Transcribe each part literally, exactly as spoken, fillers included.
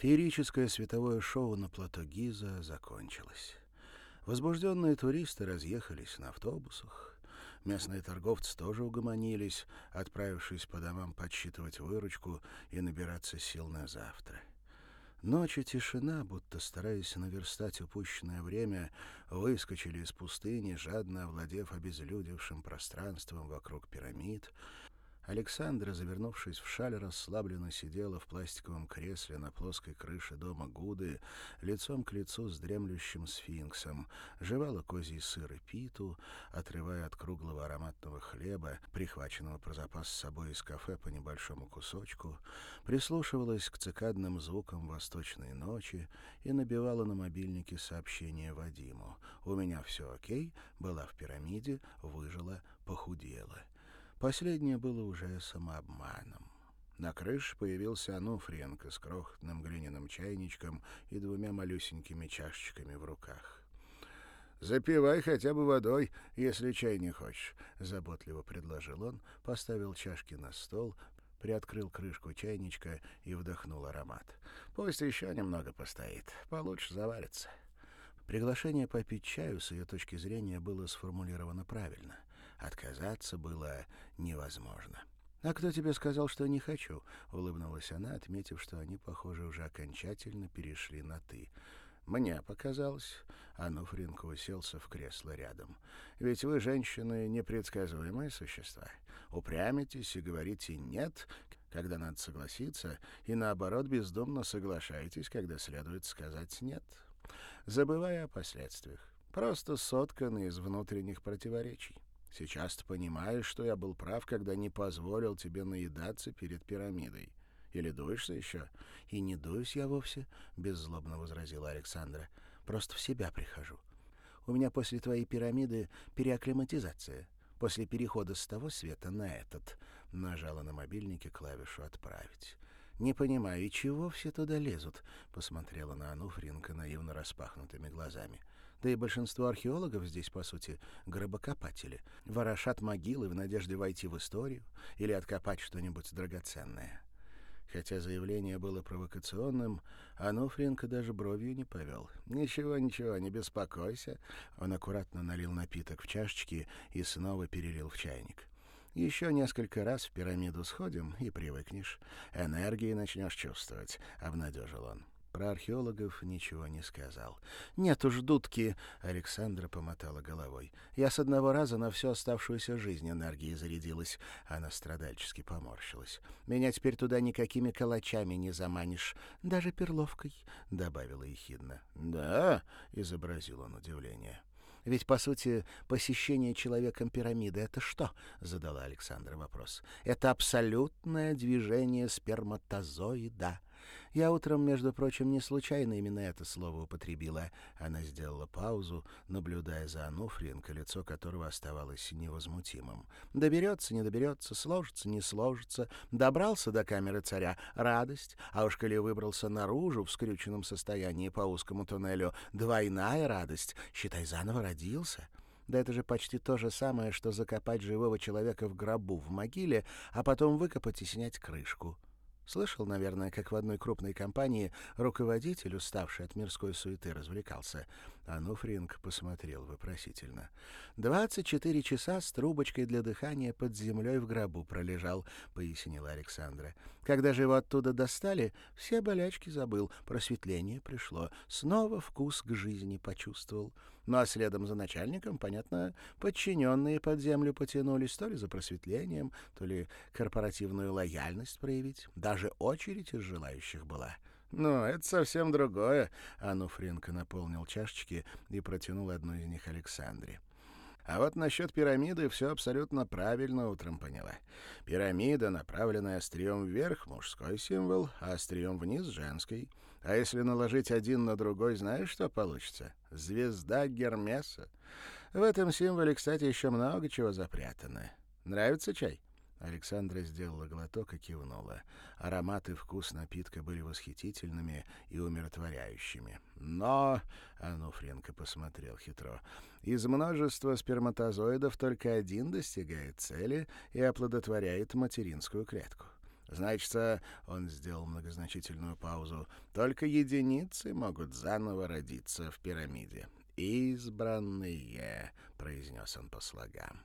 Феерическое световое шоу на плато Гиза закончилось. Возбужденные туристы разъехались на автобусах. Местные торговцы тоже угомонились, отправившись по домам подсчитывать выручку и набираться сил на завтра. Ночь и тишина, будто стараясь наверстать упущенное время, выскочили из пустыни, жадно овладев обезлюдевшим пространством вокруг пирамид. Александра, завернувшись в шаль, расслабленно сидела в пластиковом кресле на плоской крыше дома Гуды, лицом к лицу с дремлющим сфинксом, жевала козий сыр и питу, отрывая от круглого ароматного хлеба, прихваченного про запас с собой из кафе по небольшому кусочку, прислушивалась к цикадным звукам восточной ночи и набивала на мобильнике сообщение Вадиму: «У меня все окей, была в пирамиде, выжила, похудела». Последнее было уже самообманом. На крыше появился Ануфриенко с крохотным глиняным чайничком и двумя малюсенькими чашечками в руках. «Запивай хотя бы водой, если чай не хочешь», — заботливо предложил он, поставил чашки на стол, приоткрыл крышку чайничка и вдохнул аромат. «Пусть еще немного постоит, получше заварится». Приглашение попить чаю с ее точки зрения было сформулировано правильно. Отказаться было невозможно. «А кто тебе сказал, что не хочу?» — улыбнулась она, отметив, что они, похоже, уже окончательно перешли на «ты». «Мне показалось». Ануфриенко уселся в кресло рядом. «Ведь вы, женщины, непредсказуемые существа. Упрямитесь и говорите «нет», когда надо согласиться, и, наоборот, бездумно соглашаетесь, когда следует сказать «нет», забывая о последствиях. Просто сотканы из внутренних противоречий. Сейчас ты понимаешь, что я был прав, когда не позволил тебе наедаться перед пирамидой. Или дуешься еще?» «И не дуюсь я вовсе», — беззлобно возразила Александра. «Просто в себя прихожу. У меня после твоей пирамиды переакклиматизация. После перехода с того света на этот». Нажала на мобильнике клавишу «Отправить». «Не понимаю, и чего все туда лезут?» — посмотрела на Ануфриенко наивно распахнутыми глазами. «Да и большинство археологов здесь, по сути, гробокопатели. Ворошат могилы в надежде войти в историю или откопать что-нибудь драгоценное». Хотя заявление было провокационным, Ануфриенко даже бровью не повел. «Ничего, ничего, не беспокойся». Он аккуратно налил напиток в чашечки и снова перелил в чайник. «Еще несколько раз в пирамиду сходим, и привыкнешь. Энергии начнешь чувствовать», — обнадежил он. Про археологов ничего не сказал. «Нет уж, дудки!» — Александра помотала головой. «Я с одного раза на всю оставшуюся жизнь энергией зарядилась». Она страдальчески поморщилась. «Меня теперь туда никакими калачами не заманишь. Даже перловкой», — добавила ехидно. «Да?» — изобразил он удивление. «Ведь, по сути, посещение человеком пирамиды — это что?» — задала Александра вопрос. «Это абсолютное движение сперматозоида. Я утром, между прочим, не случайно именно это слово употребила». Она сделала паузу, наблюдая за Ануфриенко, лицо которого оставалось невозмутимым. «Доберется, не доберется, сложится, не сложится. Добрался до камеры царя — радость. А уж коли выбрался наружу в скрюченном состоянии по узкому туннелю — двойная радость. Считай, заново родился». Да это же почти то же самое, что закопать живого человека в гробу в могиле, а потом выкопать и снять крышку. Слышал, наверное, как в одной крупной компании руководитель, уставший от мирской суеты, развлекался. Ануфриенко посмотрел вопросительно. «Двадцать четыре часа с трубочкой для дыхания под землей в гробу пролежал», — пояснила Александра. «Когда же его оттуда достали, все болячки забыл, просветление пришло, снова вкус к жизни почувствовал. Ну а следом за начальником, понятно, подчиненные под землю потянулись, то ли за просветлением, то ли корпоративную лояльность проявить. Даже очередь из желающих была». «Ну, это совсем другое», — Ануфриенко наполнил чашечки и протянул одну из них Александре. «А вот насчет пирамиды все абсолютно правильно утром поняла. Пирамида, направленная острием вверх, мужской символ, а острием вниз — женский. А если наложить один на другой, знаешь, что получится? Звезда Гермеса. В этом символе, кстати, еще много чего запрятано. Нравится чай?» Александра сделала глоток и кивнула. Аромат и вкус напитка были восхитительными и умиротворяющими. «Но...» — Ануфриенко посмотрел хитро. «Из множества сперматозоидов только один достигает цели и оплодотворяет материнскую клетку. Значится, он сделал многозначительную паузу, только единицы могут заново родиться в пирамиде. «Избранные», — произнес он по слогам.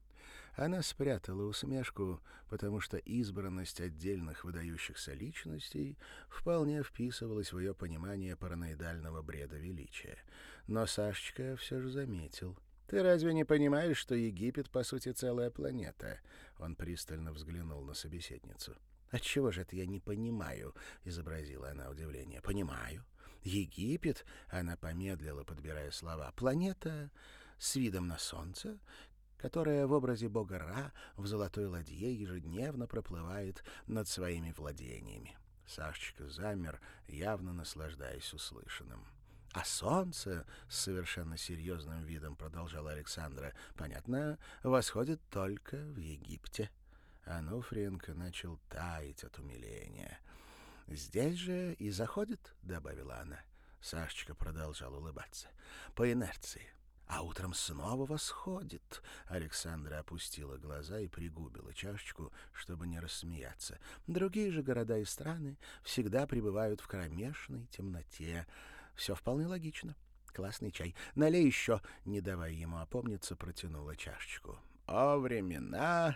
Она спрятала усмешку, потому что избранность отдельных выдающихся личностей вполне вписывалась в ее понимание параноидального бреда величия. Но Сашечка все же заметил. «Ты разве не понимаешь, что Египет, по сути, целая планета?» Он пристально взглянул на собеседницу. «Отчего же это я не понимаю?» — изобразила она удивление. «Понимаю. Египет...» — она помедлила, подбирая слова. «Планета с видом на солнце, которая в образе бога Ра в золотой ладье ежедневно проплывает над своими владениями». Сашечка замер, явно наслаждаясь услышанным. «А солнце, — с совершенно серьезным видом продолжала Александра, — понятно, восходит только в Египте». Ануфриенко начал таять от умиления. «Здесь же и заходит, — добавила она». Сашечка продолжал улыбаться. «По инерции. А утром снова восходит». Александра опустила глаза и пригубила чашечку, чтобы не рассмеяться. «Другие же города и страны всегда пребывают в кромешной темноте. Все вполне логично. Классный чай. Налей еще», — не давая ему опомниться, протянула чашечку. «О времена!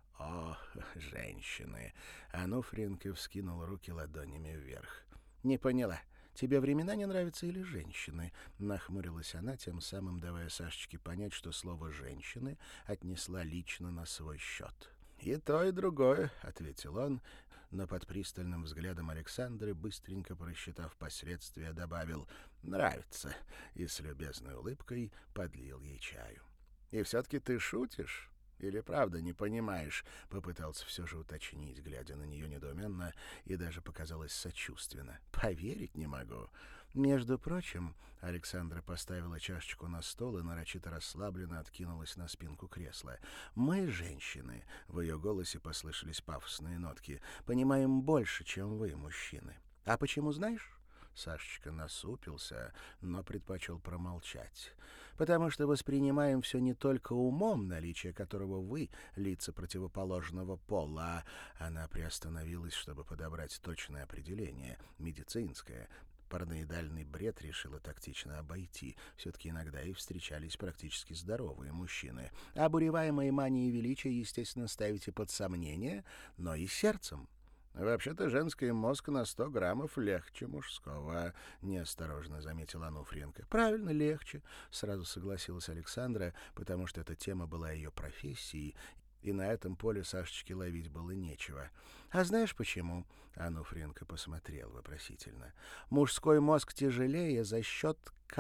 О, женщины!» Ануфриенко вскинул руки ладонями вверх. «Не поняла, тебе времена не нравятся или женщины?» Нахмурилась она, тем самым давая Сашечке понять, что слово «женщины» отнесла лично на свой счет. «И то, и другое», — ответил он, но под пристальным взглядом Александры, быстренько просчитав последствия, добавил «нравится» и с любезной улыбкой подлил ей чаю. «И все-таки ты шутишь? Или правда не понимаешь?» — попытался все же уточнить, глядя на нее недоуменно и даже показалось сочувственно. «Поверить не могу». «Между прочим...» — Александра поставила чашечку на стол и нарочито расслабленно откинулась на спинку кресла. «Мы, женщины...» — в ее голосе послышались пафосные нотки. «Понимаем больше, чем вы, мужчины. А почему, знаешь?» Сашечка насупился, но предпочел промолчать. «Потому что воспринимаем все не только умом, наличие которого вы, лица противоположного пола...» Она приостановилась, чтобы подобрать точное определение, медицинское. Параноидальный бред решила тактично обойти. Все-таки иногда и встречались практически здоровые мужчины. Обуреваемые манией величия, естественно, ставите под сомнение, но и сердцем. «Вообще-то женский мозг на сто граммов легче мужского», — неосторожно заметила Ануфриенко. «Правильно, легче», — сразу согласилась Александра, потому что эта тема была ее профессией, и на этом поле Сашечке ловить было нечего. «А знаешь почему?» — Ануфриенко посмотрел вопросительно. «Мужской мозг тяжелее за счет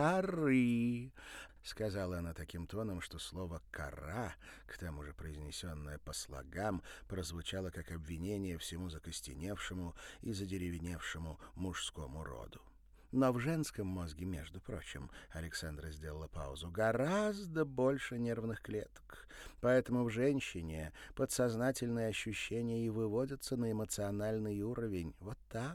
коры», — сказала она таким тоном, что слово «кора», к тому же произнесенное по слогам, прозвучало как обвинение всему закостеневшему и задеревеневшему мужскому роду. «Но в женском мозге, между прочим, — Александра сделала паузу, — гораздо больше нервных клеток. Поэтому в женщине подсознательные ощущения и выводятся на эмоциональный уровень. Вот так».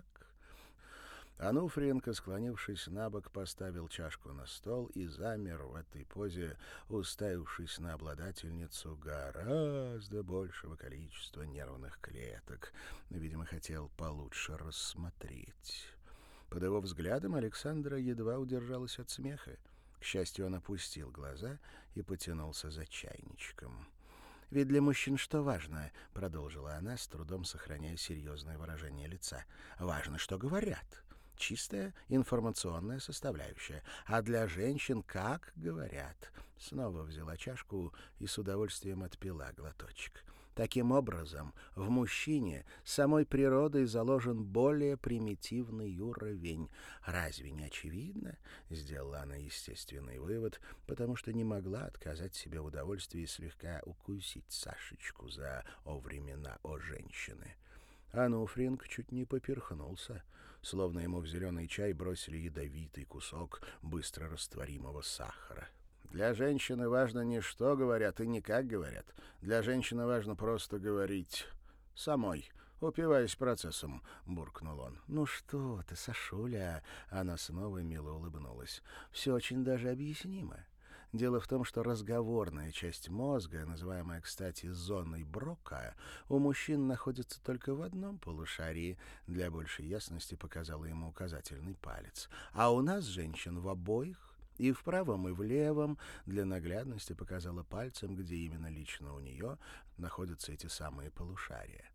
Ануфриенко, склонившись набок, поставил чашку на стол и замер в этой позе, уставившись на обладательницу гораздо большего количества нервных клеток. Видимо, хотел получше рассмотреть. Под его взглядом Александра едва удержалась от смеха. К счастью, он опустил глаза и потянулся за чайничком. «Ведь для мужчин что важно?» — продолжила она, с трудом сохраняя серьезное выражение лица. «Важно, что говорят. Чистая информационная составляющая. А для женщин как говорят». Снова взяла чашку и с удовольствием отпила глоточек. Таким образом, в мужчине самой природой заложен более примитивный уровень. Разве не очевидно? Сделала она естественный вывод, потому что не могла отказать себе в удовольствии слегка укусить Сашечку за «о времена, о женщины». Ануфриенко чуть не поперхнулся, словно ему в зеленый чай бросили ядовитый кусок быстро растворимого сахара. «Для женщины важно не что говорят и не как говорят. Для женщины важно просто говорить самой, упиваясь процессом», — буркнул он. «Ну что ты, Сашуля?» — она снова мило улыбнулась. «Все очень даже объяснимо. Дело в том, что разговорная часть мозга, называемая, кстати, зоной Брока, у мужчин находится только в одном полушарии, для большей ясности показала ему указательный палец, а у нас, женщин, в обоих, и в правом, и в левом, для наглядности показала пальцем, где именно лично у нее находятся эти самые полушария.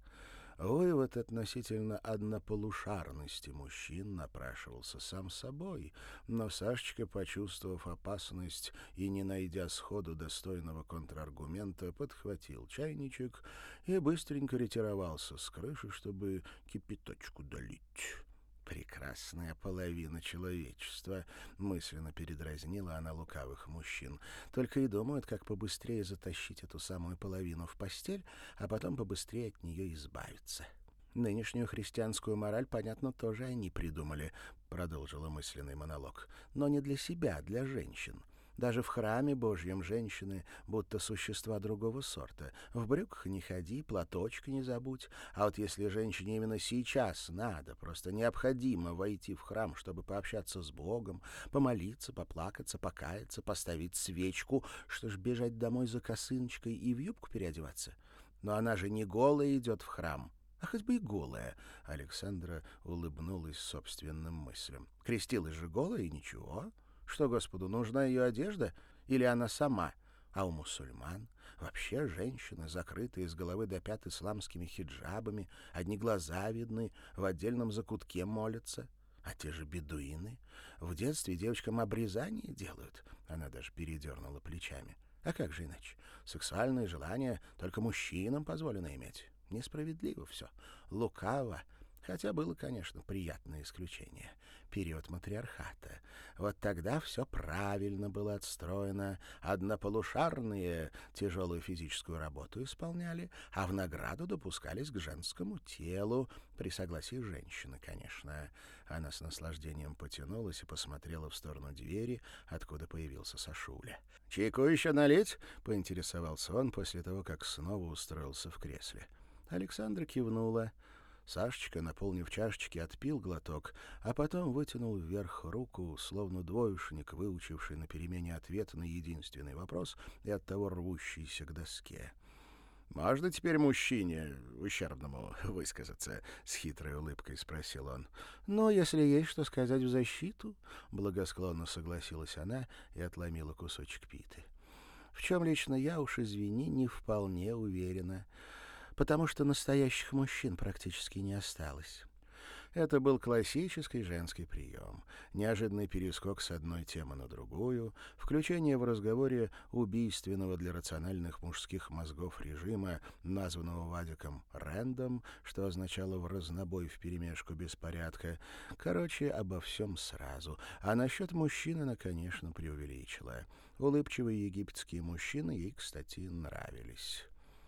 Вывод относительно однополушарности мужчин напрашивался сам собой, но Сашечка, почувствовав опасность и не найдя сходу достойного контраргумента, подхватил чайничек и быстренько ретировался с крыши, чтобы кипяточку долить. «Прекрасная половина человечества», — мысленно передразнила она лукавых мужчин. «Только и думают, как побыстрее затащить эту самую половину в постель, а потом побыстрее от нее избавиться». «Нынешнюю христианскую мораль, понятно, тоже они придумали», — продолжила мысленный монолог. «Но не для себя, а для женщин. Даже в храме Божьем женщины будто существа другого сорта. В брюках не ходи, платочка не забудь. А вот если женщине именно сейчас надо, просто необходимо войти в храм, чтобы пообщаться с Богом, помолиться, поплакаться, покаяться, поставить свечку, что ж бежать домой за косыночкой и в юбку переодеваться? Но она же не голая идет в храм». «А хоть бы и голая», — Александра улыбнулась собственным мыслям. «Крестилась же голая, и ничего. Что Господу, нужна ее одежда или она сама? А у мусульман вообще женщины, закрытые с головы до пят исламскими хиджабами, одни глаза видны, в отдельном закутке молятся. А те же бедуины в детстве девочкам обрезание делают». Она даже передернула плечами. «А как же иначе? Сексуальные желания только мужчинам позволено иметь. Несправедливо все, лукаво. Хотя было, конечно, приятное исключение. Период матриархата. Вот тогда все правильно было отстроено. Однополушарные тяжелую физическую работу исполняли, а в награду допускались к женскому телу. При согласии женщины, конечно. Она с наслаждением потянулась и посмотрела в сторону двери, откуда появился Сашуля. «Чайку еще налить?» — поинтересовался он после того, как снова устроился в кресле. Александра кивнула. Сашечка, наполнив чашечки, отпил глоток, а потом вытянул вверх руку, словно двоечник, выучивший на перемене ответ на единственный вопрос и оттого рвущийся к доске. «Можно теперь мужчине, ущербному, высказаться?» — с хитрой улыбкой спросил он. «Ну, если есть что сказать в защиту», — благосклонно согласилась она и отломила кусочек питы. «В чем лично я, уж извини, не вполне уверена, потому что настоящих мужчин практически не осталось». Это был классический женский прием. Неожиданный перескок с одной темы на другую, включение в разговоре убийственного для рациональных мужских мозгов режима, названного Вадиком «рэндом», что означало «в разнобой вперемешку беспорядка». Короче, обо всем сразу. А насчет мужчин она, конечно, преувеличила. Улыбчивые египетские мужчины ей, кстати, нравились.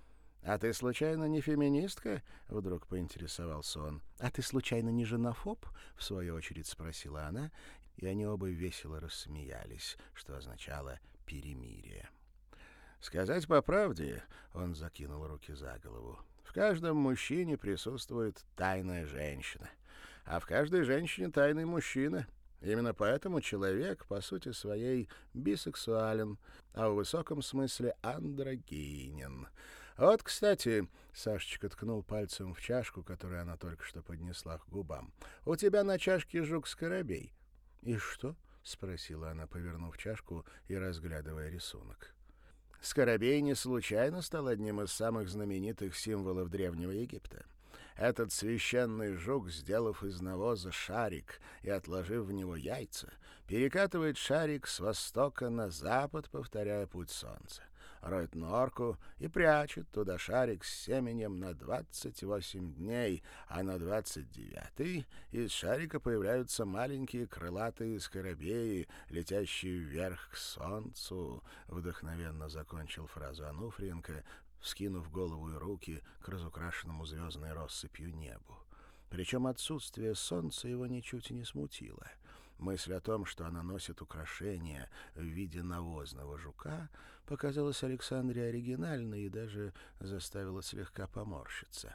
«А ты, случайно, не феминистка?» — вдруг поинтересовался он. «А ты, случайно, не женофоб?» — в свою очередь спросила она, и они оба весело рассмеялись, что означало «перемирие». «Сказать по правде», — он закинул руки за голову, — «в каждом мужчине присутствует тайная женщина, а в каждой женщине тайный мужчина. Именно поэтому человек, по сути своей, бисексуален, а в высоком смысле андрогинен. Вот, кстати, — Сашечка ткнул пальцем в чашку, которую она только что поднесла к губам, — у тебя на чашке жук-скоробей». «И что?» — спросила она, повернув чашку и разглядывая рисунок. Скоробей не случайно стал одним из самых знаменитых символов Древнего Египта. Этот священный жук, сделав из навоза шарик и отложив в него яйца, перекатывает шарик с востока на запад, повторяя путь солнца, роет норку и прячет туда шарик с семенем на двадцать восемь дней, а на двадцать девятый из шарика появляются маленькие крылатые скоробеи, летящие вверх к солнцу, вдохновенно закончил фразу Ануфриенко, вскинув голову и руки к разукрашенному звездной россыпью небу. Причем отсутствие солнца его ничуть и не смутило. Мысль о том, что она носит украшение в виде навозного жука, показалась Александре оригинальной и даже заставила слегка поморщиться.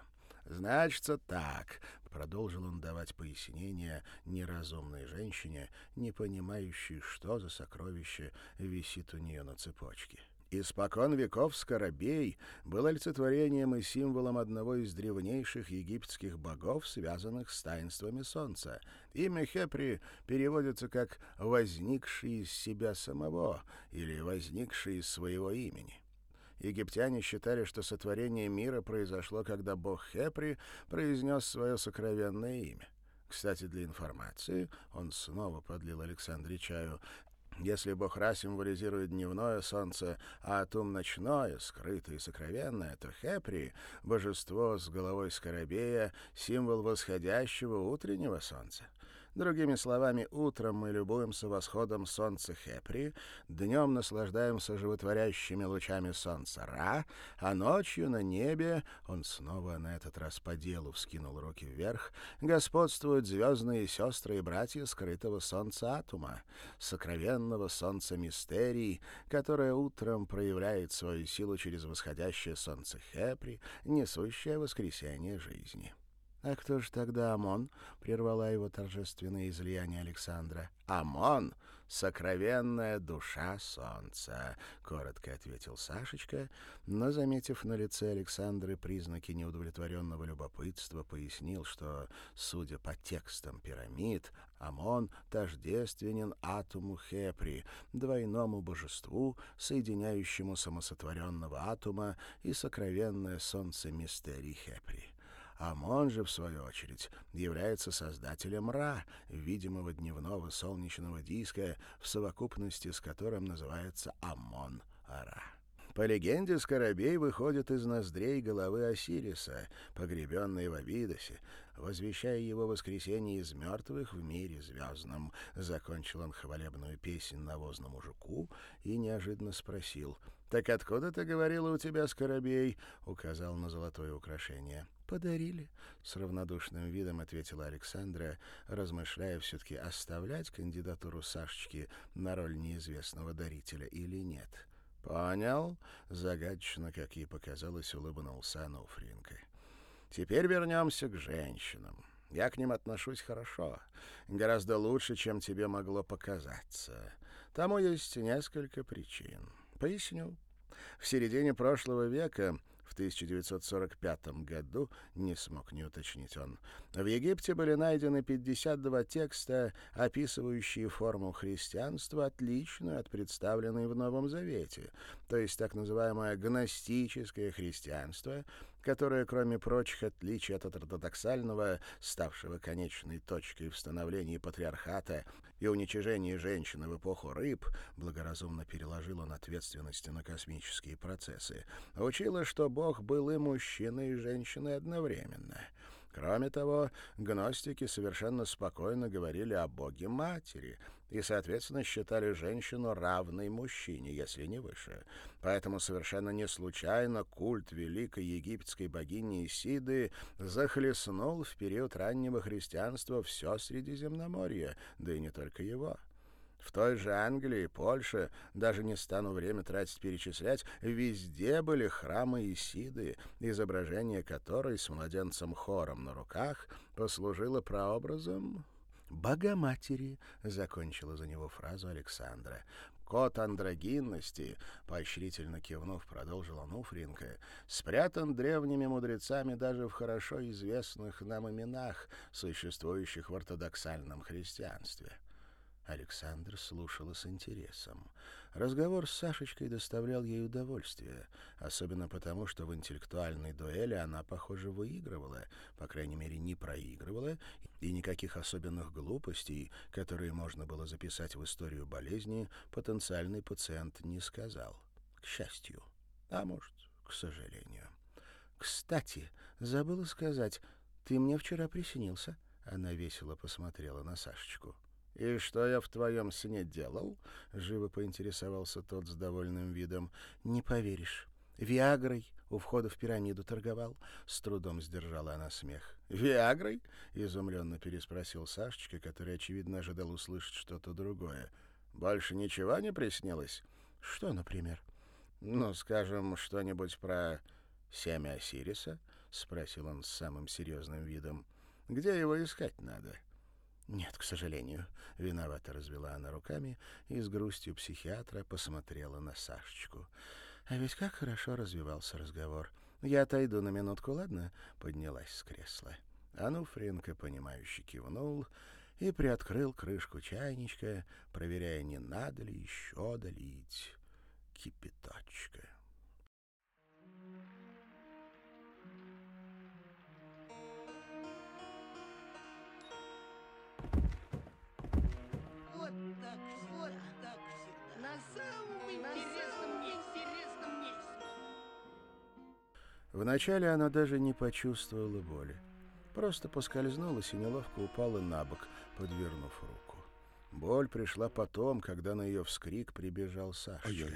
«Значится так», — продолжил он давать пояснения неразумной женщине, не понимающей, что за сокровище висит у нее на цепочке. Испокон веков скоробей был олицетворением и символом одного из древнейших египетских богов, связанных с таинствами солнца. Имя Хепри переводится как «возникший из себя самого» или «возникший из своего имени». Египтяне считали, что сотворение мира произошло, когда бог Хепри произнес свое сокровенное имя. Кстати, для информации, он снова подлил Александре чаю, если бог Ра символизирует дневное солнце, а Атум — ночное, скрытое и сокровенное, то Хепри, божество с головой скоробея, символ восходящего утреннего солнца. Другими словами, утром мы любуемся восходом солнца Хепри, днем наслаждаемся животворящими лучами солнца Ра, а ночью на небе, он снова на этот раз по делу вскинул руки вверх, господствуют звездные сестры и братья скрытого солнца Атума, сокровенного солнца мистерий, которое утром проявляет свою силу через восходящее солнце Хепри, несущее воскресение жизни. «А кто же тогда Амон?» — прервала его торжественное излияние Александра. «Амон — сокровенная душа солнца», — коротко ответил Сашечка, но, заметив на лице Александры признаки неудовлетворенного любопытства, пояснил, что, судя по текстам пирамид, Амон тождественен Атуму Хепри, двойному божеству, соединяющему самосотворенного Атума и сокровенное солнце мистерий Хепри. Амон же, в свою очередь, является создателем Ра, видимого дневного солнечного диска, в совокупности с которым называется Амон-Ра. По легенде, скоробей выходит из ноздрей головы Осириса, погребенной в Абидосе, возвещая его воскресение из мертвых в мире звездном. Закончил он хвалебную песнь навозному жуку и неожиданно спросил: «Так откуда ты говорила, у тебя скоробей?» — указал на золотое украшение. «Подарили», — с равнодушным видом ответила Александра, размышляя все-таки, оставлять кандидатуру Сашечки на роль неизвестного дарителя или нет. «Понял», — загадочно, как ей показалось, улыбнулся Ануфриенко. «Теперь вернемся к женщинам. Я к ним отношусь хорошо, гораздо лучше, чем тебе могло показаться. Тому есть несколько причин. Поясню. В середине прошлого века, в тысяча девятьсот сорок пятом году, не смог не уточнить он, в Египте были найдены пятьдесят два текста, описывающие форму христианства, отличную от представленной в Новом Завете, то есть так называемое гностическое христианство, которое, кроме прочих отличий от ортодоксального, ставшего конечной точкой в становлении патриархата и уничижении женщины в эпоху рыб, благоразумно переложил он ответственность на космические процессы, учило, что Бог был и мужчиной, и женщиной одновременно. Кроме того, гностики совершенно спокойно говорили о Боге-матери и, соответственно, считали женщину равной мужчине, если не выше. Поэтому совершенно не случайно культ великой египетской богини Исиды захлестнул в период раннего христианства все Средиземноморье, да и не только его. В той же Англии, Польше, даже не стану время тратить перечислять, везде были храмы Исиды, изображение которой с младенцем Хором на руках послужило прообразом Богоматери, закончила за него фразу Александра. Код андрогинности, поощрительно кивнув, продолжил Ануфриенко, спрятан древними мудрецами даже в хорошо известных нам именах, существующих в ортодоксальном христианстве. Александр слушала с интересом. Разговор с Сашечкой доставлял ей удовольствие, особенно потому, что в интеллектуальной дуэли она, похоже, выигрывала, по крайней мере, не проигрывала, и никаких особенных глупостей, которые можно было записать в историю болезни, потенциальный пациент не сказал. К счастью. А может, к сожалению. «Кстати, забыла сказать, ты мне вчера приснился?» Она весело посмотрела на Сашечку. «И что я в твоем сне делал?» — живо поинтересовался тот с довольным видом. «Не поверишь. Виагрой у входа в пирамиду торговал». С трудом сдержала она смех. «Виагрой?» — изумленно переспросил Сашечка, который, очевидно, ожидал услышать что-то другое. «Больше ничего не приснилось?» «Что, например?» «Ну, скажем, что-нибудь про семя Осириса, — спросил он с самым серьезным видом. «Где его искать надо?» «Нет, к сожалению», — виновато развела она руками и с грустью психиатра посмотрела на Сашечку. А ведь как хорошо развивался разговор. «Я отойду на минутку, ладно?» — поднялась с кресла. Ануфриенко, понимающе кивнул и приоткрыл крышку чайничка, проверяя, не надо ли еще долить кипяточка. Вот так всегда, вот так всегда. На самом интересном, интересном месте. Вначале она даже не почувствовала боли. Просто поскользнулась и неловко упала на бок, подвернув руку. Боль пришла потом, когда на ее вскрик прибежал Сашечка.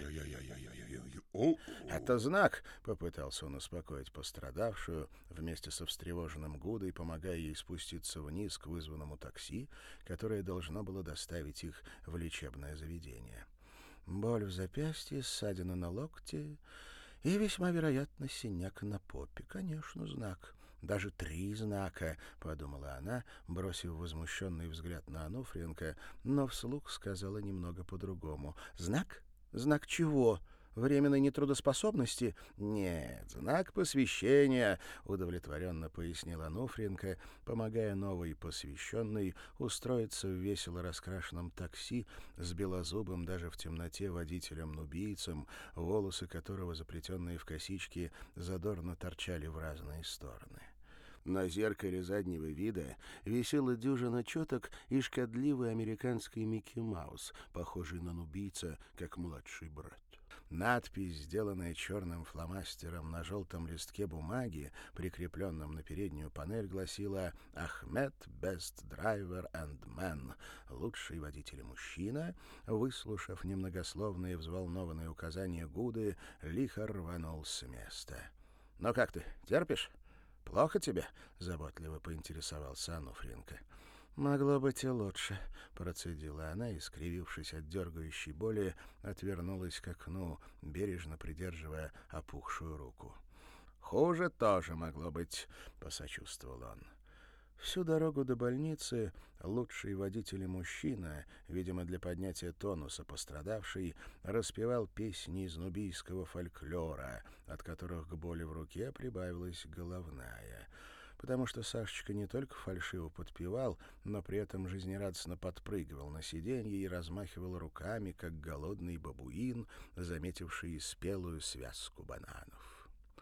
«Это знак!» — попытался он успокоить пострадавшую, вместе со встревоженным Гудой, помогая ей спуститься вниз к вызванному такси, которое должно было доставить их в лечебное заведение. Боль в запястье, ссадина на локте и, весьма вероятно, синяк на попе. Конечно, знак. Даже три знака, — подумала она, бросив возмущенный взгляд на Ануфриенко, но вслух сказала немного по-другому. «Знак? Знак чего? Временной нетрудоспособности?» «Нет, знак посвящения», — удовлетворенно пояснила Ануфриенко, помогая новой посвященной устроиться в весело раскрашенном такси с белозубым даже в темноте водителем-нубийцем, волосы которого, заплетенные в косички, задорно торчали в разные стороны. На зеркале заднего вида висела дюжина четок и шкодливый американский Микки Маус, похожий на нубийца, как младший брат. Надпись, сделанная черным фломастером на желтом листке бумаги, прикрепленном на переднюю панель, гласила «Ахмед Best Driver and Man» — лучший водитель и мужчина. Выслушав немногословные взволнованные указания Гуды, лихо рванул с места. «Ну как ты, терпишь? Плохо тебе?» — заботливо поинтересовался Ануфриенко. «Могло быть и лучше», — процедила она и, скривившись от дергающей боли, отвернулась к окну, бережно придерживая опухшую руку. «Хуже тоже могло быть», — посочувствовал он. Всю дорогу до больницы лучший водитель и мужчина, видимо, для поднятия тонуса пострадавший, распевал песни из нубийского фольклора, от которых к боли в руке прибавилась головная. Потому что Сашечка не только фальшиво подпевал, но при этом жизнерадостно подпрыгивал на сиденье и размахивал руками, как голодный бабуин, заметивший спелую связку бананов.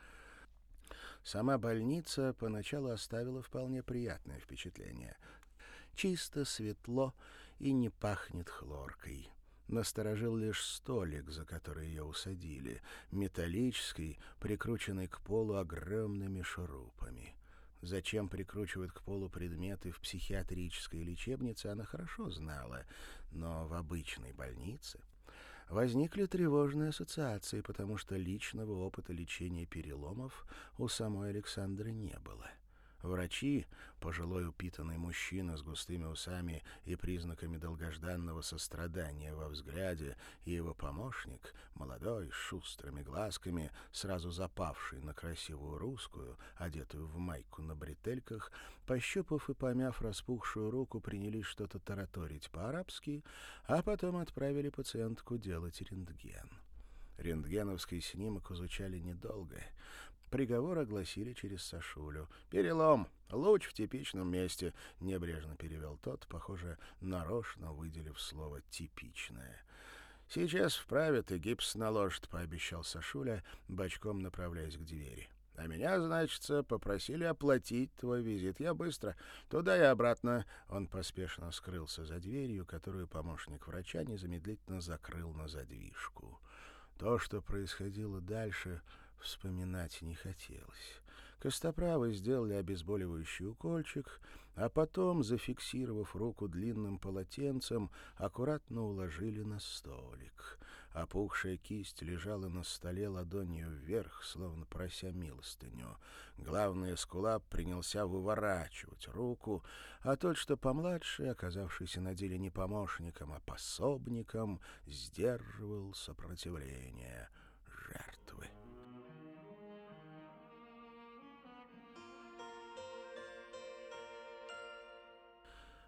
Сама больница поначалу оставила вполне приятное впечатление. Чисто, светло и не пахнет хлоркой. Насторожил лишь столик, за который ее усадили, металлический, прикрученный к полу огромными шурупами. Зачем прикручивают к полу предметы в психиатрической лечебнице, она хорошо знала, но в обычной больнице возникли тревожные ассоциации, потому что личного опыта лечения переломов у самой Александры не было. Врачи, пожилой упитанный мужчина с густыми усами и признаками долгожданного сострадания во взгляде, и его помощник, молодой, с шустрыми глазками, сразу запавший на красивую русскую, одетую в майку на бретельках, пощупав и помяв распухшую руку, принялись что-то тараторить по-арабски, а потом отправили пациентку делать рентген. Рентгеновский снимок изучали недолго. Приговор огласили через Сашулю. «Перелом. Луч в типичном месте», — небрежно перевел тот, похоже, нарочно выделив слово «типичное». «Сейчас вправят и гипс наложат», — пообещал Сашуля, бочком направляясь к двери. «А меня, значит, попросили оплатить твой визит. Я быстро. Туда и обратно». Он поспешно скрылся за дверью, которую помощник врача незамедлительно закрыл на задвижку. То, что происходило дальше, вспоминать не хотелось. Костоправы сделали обезболивающий укольчик, а потом, зафиксировав руку длинным полотенцем, аккуратно уложили на столик. Опухшая кисть лежала на столе ладонью вверх, словно прося милостыню. Главный эскулап принялся выворачивать руку, а тот, что помладше, оказавшийся на деле не помощником, а пособником, сдерживал сопротивление жертвы.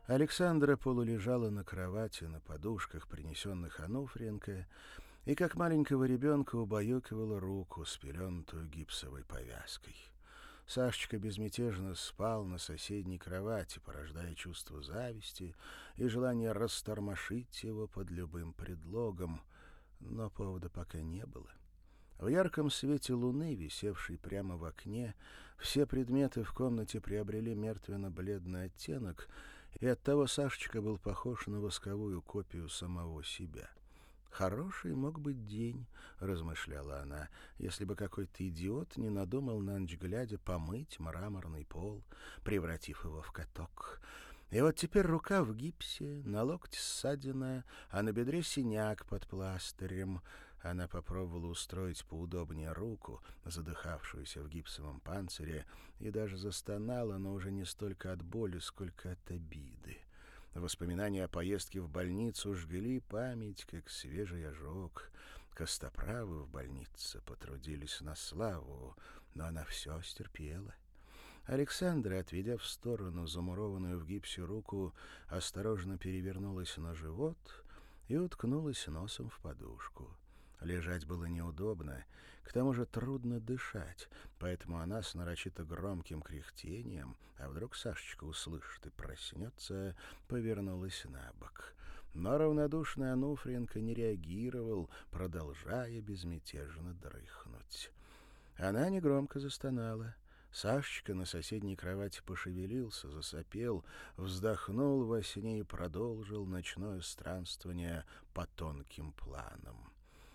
Александра полулежала на кровати на подушках, принесенных Ануфриенко, и как маленького ребенка убаюкивала руку, спеленутую гипсовой повязкой. Сашечка безмятежно спал на соседней кровати, порождая чувство зависти и желание растормошить его под любым предлогом, но повода пока не было. В ярком свете луны, висевшей прямо в окне, все предметы в комнате приобрели мертвенно-бледный оттенок, и оттого Сашечка был похож на восковую копию самого себя. «Хороший мог быть день», — размышляла она, «если бы какой-то идиот не надумал на ночь глядя помыть мраморный пол, превратив его в каток. И вот теперь рука в гипсе, на локте ссадина, а на бедре синяк под пластырем». Она попробовала устроить поудобнее руку, задыхавшуюся в гипсовом панцире, и даже застонала, но уже не столько от боли, сколько от обиды. Воспоминания о поездке в больницу жгли память, как свежий ожог. Костоправы в больнице потрудились на славу, но она все стерпела. Александра, отведя в сторону замурованную в гипсе руку, осторожно перевернулась на живот и уткнулась носом в подушку. Лежать было неудобно, к тому же трудно дышать, поэтому она с нарочито громким кряхтением, а вдруг Сашечка услышит и проснется, повернулась на бок. Но равнодушный Ануфриенко не реагировал, продолжая безмятежно дрыхнуть. Она негромко застонала. Сашечка на соседней кровати пошевелился, засопел, вздохнул во сне и продолжил ночное странствование по тонким планам.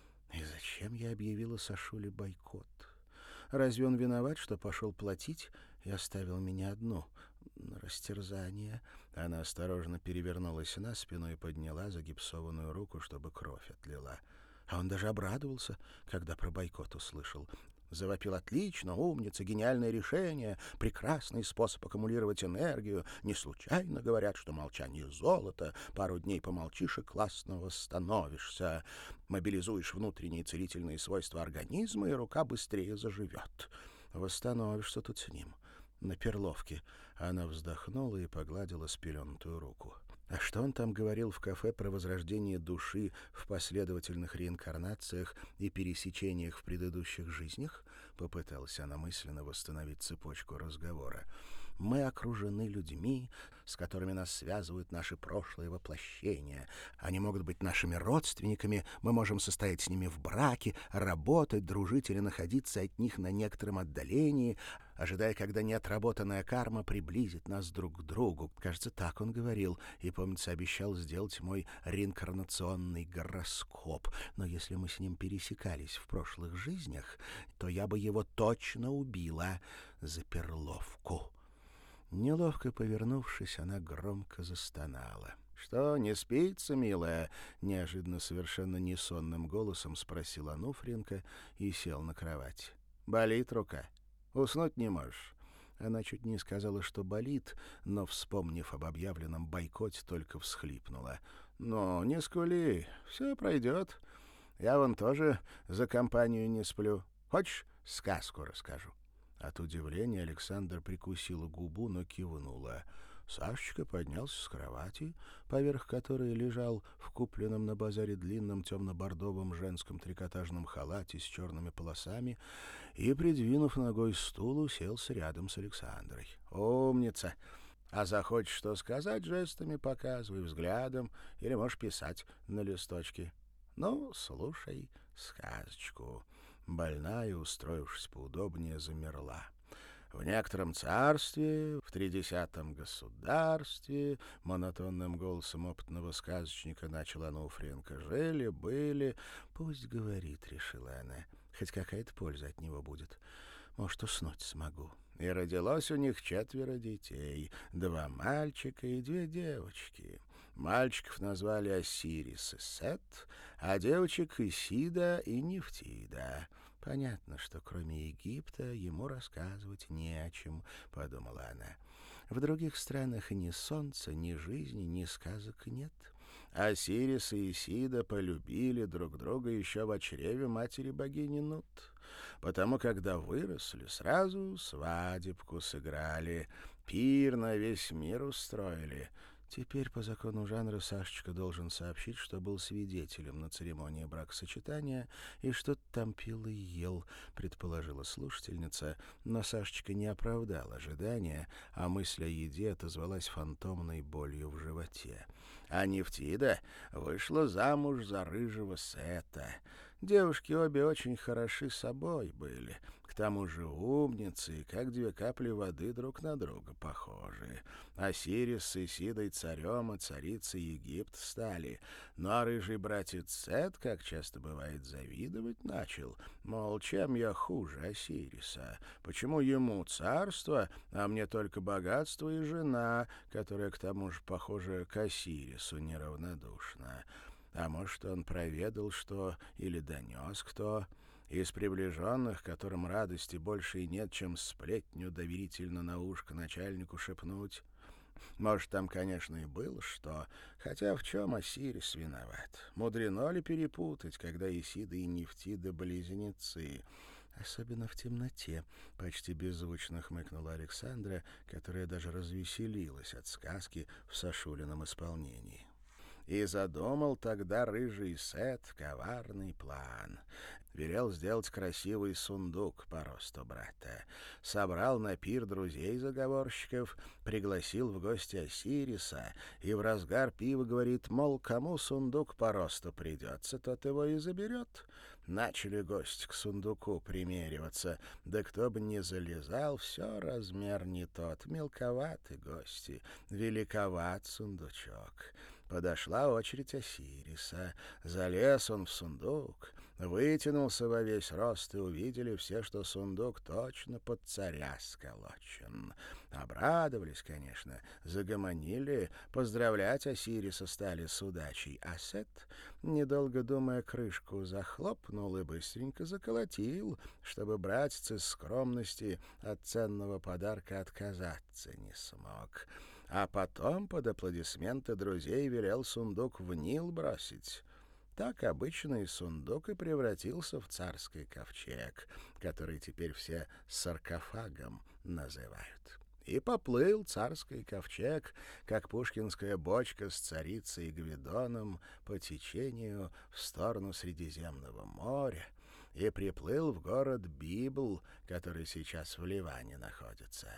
И зачем я объявила Сашуле бойкот? Разве он виноват, что пошел платить и оставил меня одну на растерзание? Она осторожно перевернулась на спину и подняла загипсованную руку, чтобы кровь отлила. А он даже обрадовался, когда про бойкот услышал. Завопил: «Отлично, умница, гениальное решение, прекрасный способ аккумулировать энергию. Не случайно говорят, что молчание — золото. Пару дней помолчишь и классно восстановишься. Мобилизуешь внутренние целительные свойства организма, и рука быстрее заживет. Восстановишься тут с ним. На перловке». Она вздохнула и погладила спеленутую руку. А что он там говорил в кафе про возрождение души в последовательных реинкарнациях и пересечениях в предыдущих жизнях? Попыталась она мысленно восстановить цепочку разговора. Мы окружены людьми, с которыми нас связывают наши прошлые воплощения. Они могут быть нашими родственниками, мы можем состоять с ними в браке, работать, дружить или находиться от них на некотором отдалении, ожидая, когда неотработанная карма приблизит нас друг к другу. Кажется, так он говорил, и, помнится, обещал сделать мой реинкарнационный гороскоп. Но если мы с ним пересекались в прошлых жизнях, то я бы его точно убила за перловку. Неловко повернувшись, она громко застонала. «Что, не спится, милая?» — неожиданно совершенно несонным голосом спросил Ануфриенко и сел на кровать. «Болит рука? Уснуть не можешь?» Она чуть не сказала, что болит, но, вспомнив об объявленном бойкоте, только всхлипнула. «Ну, не скули, все пройдет. Я вон тоже за компанию не сплю. Хочешь, сказку расскажу?» От удивления Александра прикусила губу, но кивнула. Сашечка поднялся с кровати, поверх которой лежал в купленном на базаре длинном темно-бордовом женском трикотажном халате с черными полосами, и, придвинув ногой стул, уселся рядом с Александрой. «Умница! А захочешь что сказать, жестами показывай, взглядом, или можешь писать на листочке. Ну, слушай сказочку». Больная, устроившись поудобнее, замерла. «В некотором царстве, в тридесятом государстве», — монотонным голосом опытного сказочника начал Ануфриенко, — «жили-были». «Пусть говорит», — решила она, — «хоть какая-то польза от него будет. Может, уснуть смогу». И родилось у них четверо детей, два мальчика и две девочки. Мальчиков назвали Осирис и Сет, а девочек — Исида и Нефтида. Понятно, что кроме Египта ему рассказывать не о чем, — подумала она. В других странах ни солнца, ни жизни, ни сказок нет. Осирис и Исида полюбили друг друга еще в чреве матери-богини Нут. Потому, когда выросли, сразу свадебку сыграли, пир на весь мир устроили. Теперь по закону жанра Сашечка должен сообщить, что был свидетелем на церемонии бракосочетания и что-то там пил и ел, предположила слушательница, но Сашечка не оправдал ожидания, а мысль о еде отозвалась фантомной болью в животе. А Нефтида вышла замуж за рыжего Сета. Девушки обе очень хороши собой были, к тому же умницы, и как две капли воды друг на друга похожи. Осирис с Исидой царем, а царицей Египта стали. Ну а рыжий братец Сет, как часто бывает, завидовать начал. Мол, чем я хуже Осириса? Почему ему царство, а мне только богатство и жена, которая к тому же, похоже, к Осирису неравнодушна? А может, он проведал что или донес кто? Из приближенных, которым радости больше и нет, чем сплетню доверительно на ушко начальнику шепнуть. Может, там, конечно, и было что, хотя в чем Осирис виноват? Мудрено ли перепутать, когда Исида и Нефтида близнецы? Особенно в темноте, — почти беззвучно хмыкнула Александра, которая даже развеселилась от сказки в Сашулином исполнении. И задумал тогда рыжий Сет коварный план. Велел сделать красивый сундук по росту брата. Собрал на пир друзей-заговорщиков, пригласил в гости Осириса и в разгар пива говорит, мол, кому сундук по росту придется, тот его и заберет. Начали гости к сундуку примериваться, да кто бы ни залезал, все размер не тот, мелковаты гости, великоват сундучок. Подошла очередь Осириса. Залез он в сундук, вытянулся во весь рост, и увидели все, что сундук точно под царя сколочен. Обрадовались, конечно, загомонили, поздравлять Осириса стали с удачей. А Сет, недолго думая, крышку захлопнул и быстренько заколотил, чтобы братец из скромности от ценного подарка отказаться не смог. А потом под аплодисменты друзей велел сундук в Нил бросить. Так обычный сундук и превратился в царский ковчег, который теперь все саркофагом называют. И поплыл царский ковчег, как пушкинская бочка с царицей и Гвидоном, по течению в сторону Средиземного моря, и приплыл в город Библ, который сейчас в Ливане находится.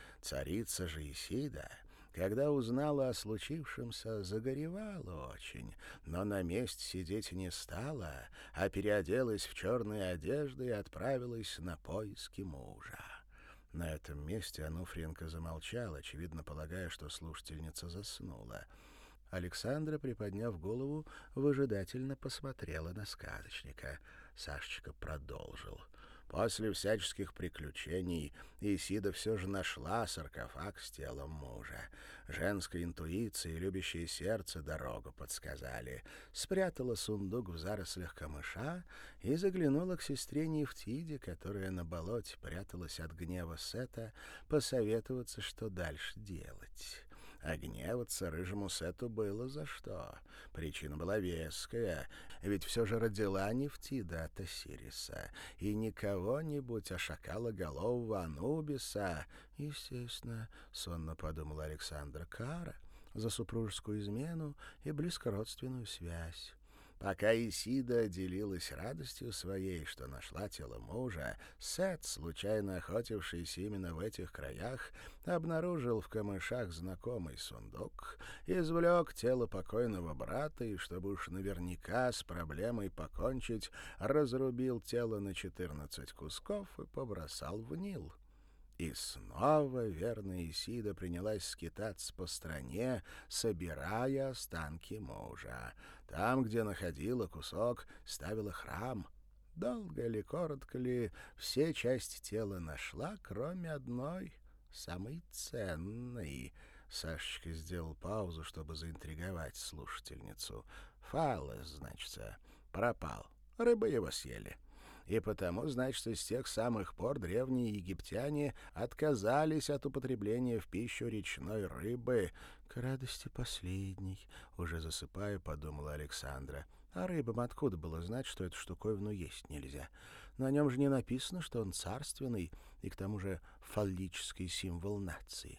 Царица же Исида, когда узнала о случившемся, загоревала очень, но на месте сидеть не стала, а переоделась в черные одежды и отправилась на поиски мужа. На этом месте Ануфриенко замолчал, очевидно полагая, что слушательница заснула. Александра, приподняв голову, выжидательно посмотрела на сказочника. Сашечка продолжил. После всяческих приключений Исида все же нашла саркофаг с телом мужа. Женская интуиция и любящее сердце дорогу подсказали. Спрятала сундук в зарослях камыша и заглянула к сестре Нефтиде, которая на болоте пряталась от гнева Сета, посоветоваться, что дальше делать. А гневаться рыжему Сету было за что. Причина была веская, ведь все же родила Нефтида от Осириса, и не кого-нибудь, а шакалоголового Анубиса. Естественно, сонно подумала Александра, кара за супружескую измену и близкородственную связь. Пока Исида делилась радостью своей, что нашла тело мужа, Сет, случайно охотившийся именно в этих краях, обнаружил в камышах знакомый сундук, извлек тело покойного брата и, чтобы уж наверняка с проблемой покончить, разрубил тело на четырнадцать кусков и побросал в Нил. И снова верная Исида принялась скитаться по стране, собирая останки мужа. Там, где находила кусок, ставила храм. Долго ли, коротко ли, все части тела нашла, кроме одной, самой ценной. Сашечка сделал паузу, чтобы заинтриговать слушательницу. Фалос, значится, пропал. Рыбы его съели. И потому, значит, с тех самых пор древние египтяне отказались от употребления в пищу речной рыбы. К радости последней, уже засыпая, подумала Александра. А рыбам откуда было знать, что эту штуковину есть нельзя? На нем же не написано, что он царственный и к тому же фаллический символ нации.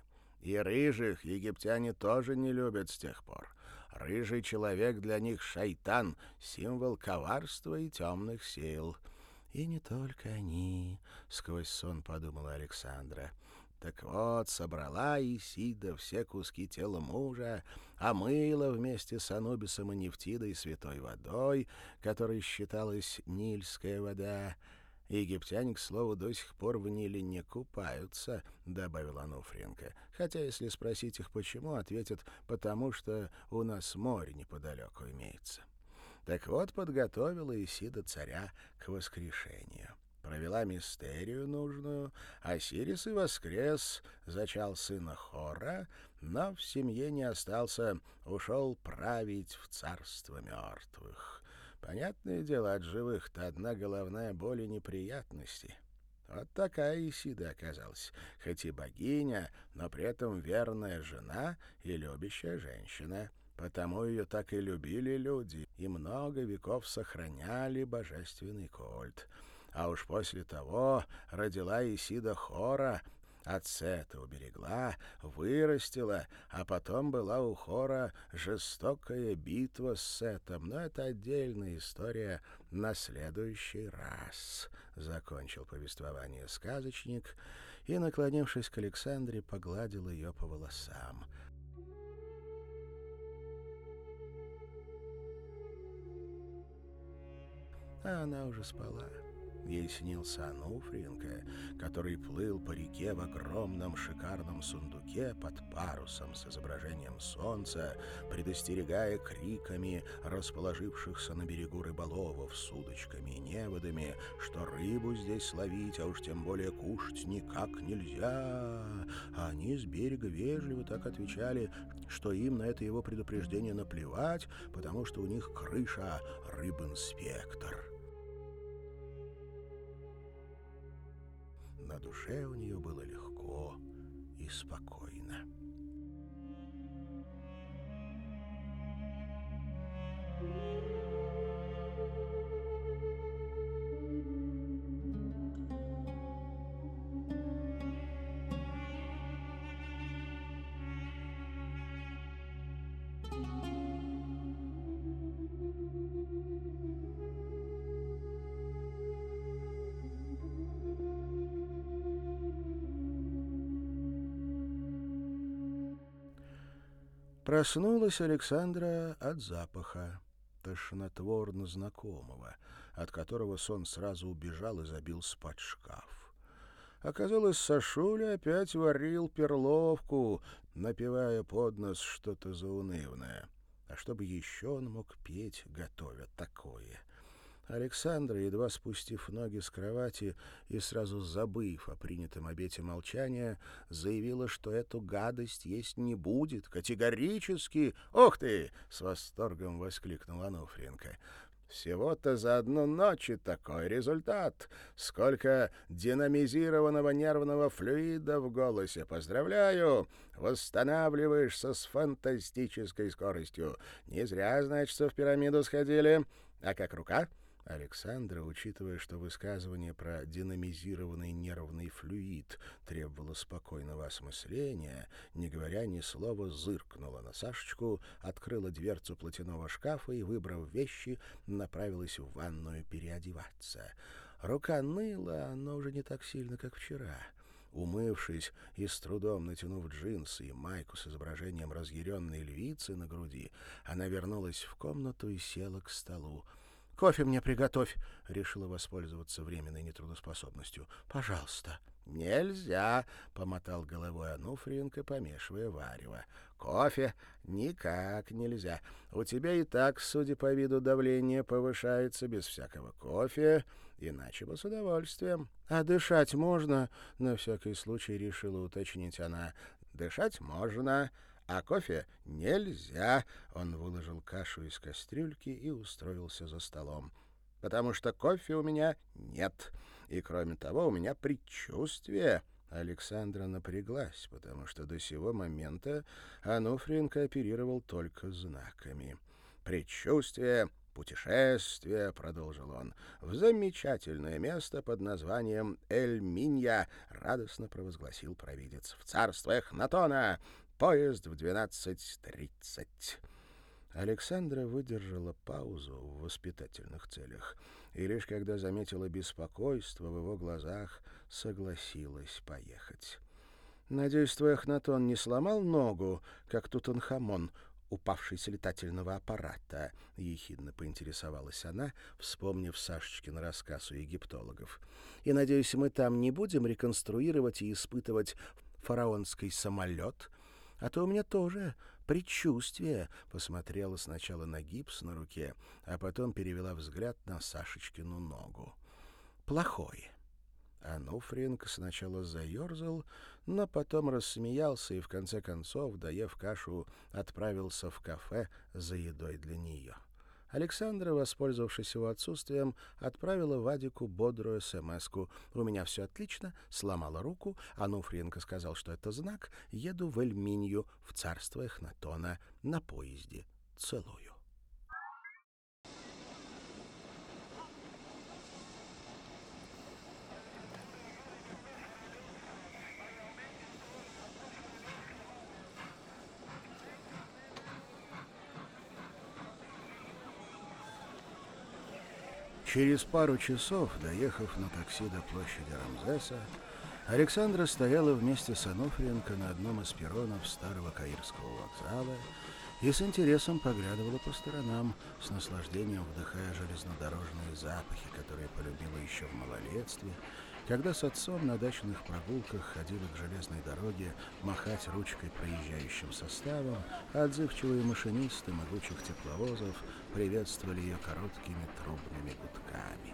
И рыжих египтяне тоже не любят с тех пор. Рыжий человек для них шайтан, символ коварства и темных сил. И не только они, — сквозь сон подумала Александра. Так вот, собрала Исида все куски тела мужа, омыла вместе с Анубисом и Нефтидой святой водой, которой считалась Нильская вода. Египтяне, к слову, до сих пор в Ниле не купаются, — добавила Ануфриенко. Хотя, если спросить их почему, ответят, потому что у нас море неподалеку имеется. Так вот, подготовила Исида царя к воскрешению. Провела мистерию нужную, Осирис и воскрес, зачал сына Хора, но в семье не остался, ушел править в царство мертвых. Понятное дело, от живых-то одна головная боль и неприятности. Вот такая Исида оказалась, хоть и богиня, но при этом верная жена и любящая женщина. Потому ее так и любили люди, и много веков сохраняли божественный культ. А уж после того родила Исида Хора, от Сета уберегла, вырастила, а потом была у Хора жестокая битва с Сетом. Но это отдельная история на следующий раз, — закончил повествование сказочник и, наклонившись к Александре, погладил ее по волосам. А она уже спала. Ей снился Ануфриенко, который плыл по реке в огромном шикарном сундуке под парусом с изображением солнца, предостерегая криками расположившихся на берегу рыболовов с удочками и неводами, что рыбу здесь ловить, а уж тем более кушать никак нельзя. А они с берега вежливо так отвечали, что им на это его предупреждение наплевать, потому что у них крыша рыбинспектор. На душе у нее было легко и спокойно. Проснулась Александра от запаха, тошнотворно знакомого, от которого сон сразу убежал и забился под шкаф. Оказалось, Сашуля опять варил перловку, напевая под нос что-то заунывное. А чтобы еще он мог петь, готовя такое? Александра, едва спустив ноги с кровати и сразу забыв о принятом обете молчания, заявила, что эту гадость есть не будет. Категорически! «Ух ты!» — с восторгом воскликнула Ануфриенко. «Всего-то за одну ночь и такой результат! Сколько динамизированного нервного флюида в голосе! Поздравляю! Восстанавливаешься с фантастической скоростью! Не зря, значит, в пирамиду сходили. А как рука?» Александра, учитывая, что высказывание про динамизированный нервный флюид требовало спокойного осмысления, не говоря ни слова, зыркнула на Сашечку, открыла дверцу платяного шкафа и, выбрав вещи, направилась в ванную переодеваться. Рука ныла, но уже не так сильно, как вчера. Умывшись и с трудом натянув джинсы и майку с изображением разъяренной львицы на груди, она вернулась в комнату и села к столу. «Кофе мне приготовь», — решила воспользоваться временной нетрудоспособностью. «Пожалуйста». «Нельзя», — помотал головой Ануфриенко, помешивая варево. «Кофе никак нельзя. У тебя и так, судя по виду, давление повышается без всякого кофе, иначе бы с удовольствием». «А дышать можно?» — на всякий случай решила уточнить она. «Дышать можно, а кофе нельзя». Он выложил кашу из кастрюльки и устроился за столом. «Потому что кофе у меня нет. И, кроме того, у меня предчувствие». Александра напряглась, потому что до сего момента Ануфриенко оперировал только знаками. «Предчувствие «Путешествие», — продолжил он, — «в замечательное место под названием Эль-Минья», — радостно провозгласил провидец, — «в царство Эхнатона! Поезд в двенадцать тридцать». Александра выдержала паузу в воспитательных целях, и лишь когда заметила беспокойство в его глазах, согласилась поехать. «Надеюсь, твой Эхнатон не сломал ногу, как Тутанхамон, упавший с летательного аппарата?» — ехидно поинтересовалась она, вспомнив Сашечкин рассказ у египтологов. «И, надеюсь, мы там не будем реконструировать и испытывать фараонский самолет? А то у меня тоже предчувствие», — посмотрела сначала на гипс на руке, а потом перевела взгляд на Сашечкину ногу. «Плохое». Ануфриенко сначала заерзал, но потом рассмеялся и, в конце концов, доев кашу, отправился в кафе за едой для нее. Александра, воспользовавшись его отсутствием, отправила Вадику бодрую смс-ку: «У меня все отлично, сломала руку». Ануфриенко сказал, что это знак. «Еду в Эльминью, в царство Эхнатона, на поезде. Целую». Через пару часов, доехав на такси до площади Рамзеса, Александра стояла вместе с Ануфриенко на одном из перронов старого Каирского вокзала и с интересом поглядывала по сторонам, с наслаждением вдыхая железнодорожные запахи, которые полюбила еще в малолетстве, когда с отцом на дачных прогулках ходила к железной дороге махать ручкой проезжающим составом, а отзывчивые машинисты могучих тепловозов приветствовали ее короткими трубными гудками.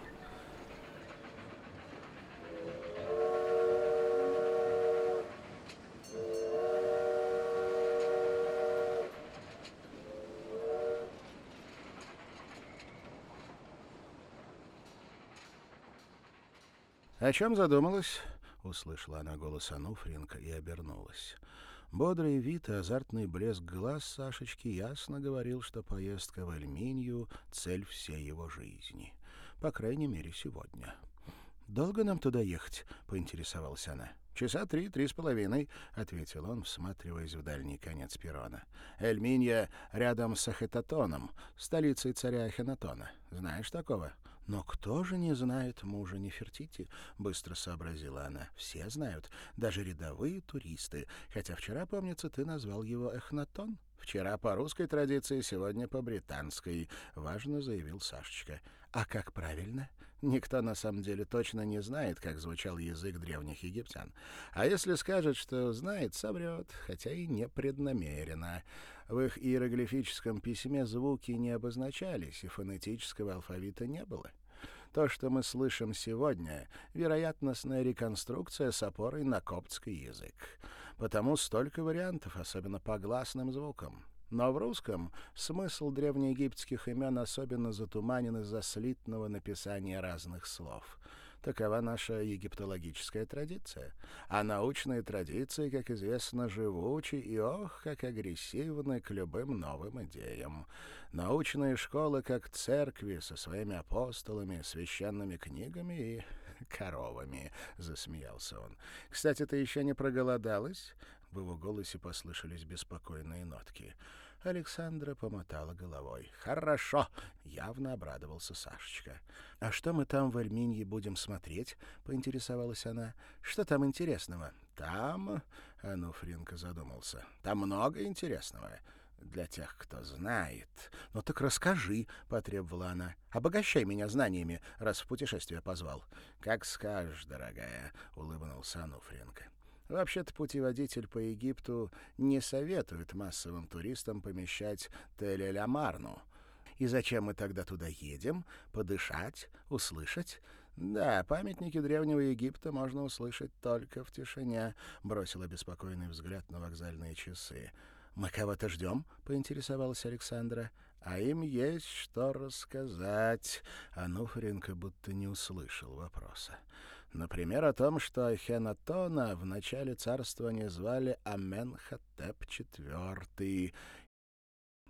«О чем задумалась?» — услышала она голос Ануфриенко и обернулась. Бодрый вид и азартный блеск глаз Сашечки ясно говорил, что поездка в Эльминью — цель всей его жизни. По крайней мере, сегодня. «Долго нам туда ехать?» — поинтересовалась она. «Часа три, три с половиной», — ответил он, всматриваясь в дальний конец перрона. «Эльминья рядом с Ахетатоном, столицей царя Ахенатона. Знаешь такого?» «Но кто же не знает мужа Нефертити?» — быстро сообразила она. «Все знают, даже рядовые туристы. Хотя вчера, помнится, ты назвал его Эхнатон». «Вчера по русской традиции, сегодня по британской», — важно заявил Сашечка. «А как правильно?» Никто на самом деле точно не знает, как звучал язык древних египтян. А если скажет, что знает, соврет, хотя и непреднамеренно. В их иероглифическом письме звуки не обозначались, и фонетического алфавита не было. То, что мы слышим сегодня, вероятностная реконструкция с опорой на коптский язык. Потому столько вариантов, особенно по гласным звукам. Но в русском смысл древнеегипетских имен особенно затуманен из-за слитного написания разных слов. Такова наша египтологическая традиция. А научные традиции, как известно, живучи и, ох, как агрессивны к любым новым идеям. Научные школы, как церкви, со своими апостолами, священными книгами и коровами, — засмеялся он. «Кстати, ты еще не проголодалась?» В его голосе послышались беспокойные нотки. Александра помотала головой. «Хорошо!» — явно обрадовался Сашечка. «А что мы там в Эльминье будем смотреть?» — поинтересовалась она. «Что там интересного?» «Там...» — Ануфриенко задумался. «Там много интересного. Для тех, кто знает». «Ну так расскажи», — потребовала она. «Обогащай меня знаниями, раз в путешествие позвал». «Как скажешь, дорогая», — улыбнулся Ануфриенко. Вообще-то путеводитель по Египту не советует массовым туристам помещать Тель-эль-Амарну. И зачем мы тогда туда едем? Подышать? Услышать? Да, памятники древнего Египта можно услышать только в тишине, — бросила беспокойный взгляд на вокзальные часы. «Мы кого-то ждем?» — поинтересовалась Александра. «А им есть что рассказать». Ануфриенко будто не услышал вопроса. Например, о том, что Ахенатона в начале царствования звали Аменхотеп четвёртый.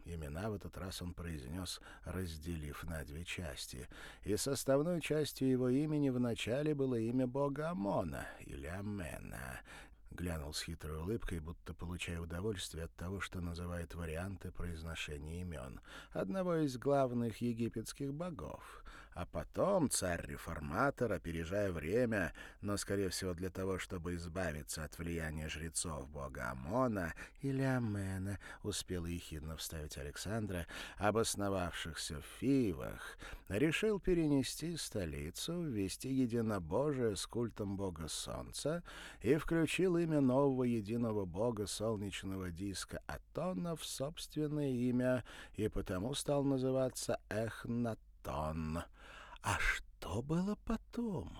Имена в этот раз он произнес, разделив на две части. И составной частью его имени вначале было имя бога Амона, или Амена. Глянул с хитрой улыбкой, будто получая удовольствие от того, что называет варианты произношения имен одного из главных египетских богов. А потом царь-реформатор, опережая время, но, скорее всего, для того, чтобы избавиться от влияния жрецов бога Амона или Амена, успел ехидно вставить Александра, обосновавшихся в Фивах, решил перенести столицу, ввести единобожие с культом бога Солнца и включил имя нового единого бога солнечного диска Атона в собственное имя, и потому стал называться Эхнатон. А что было потом?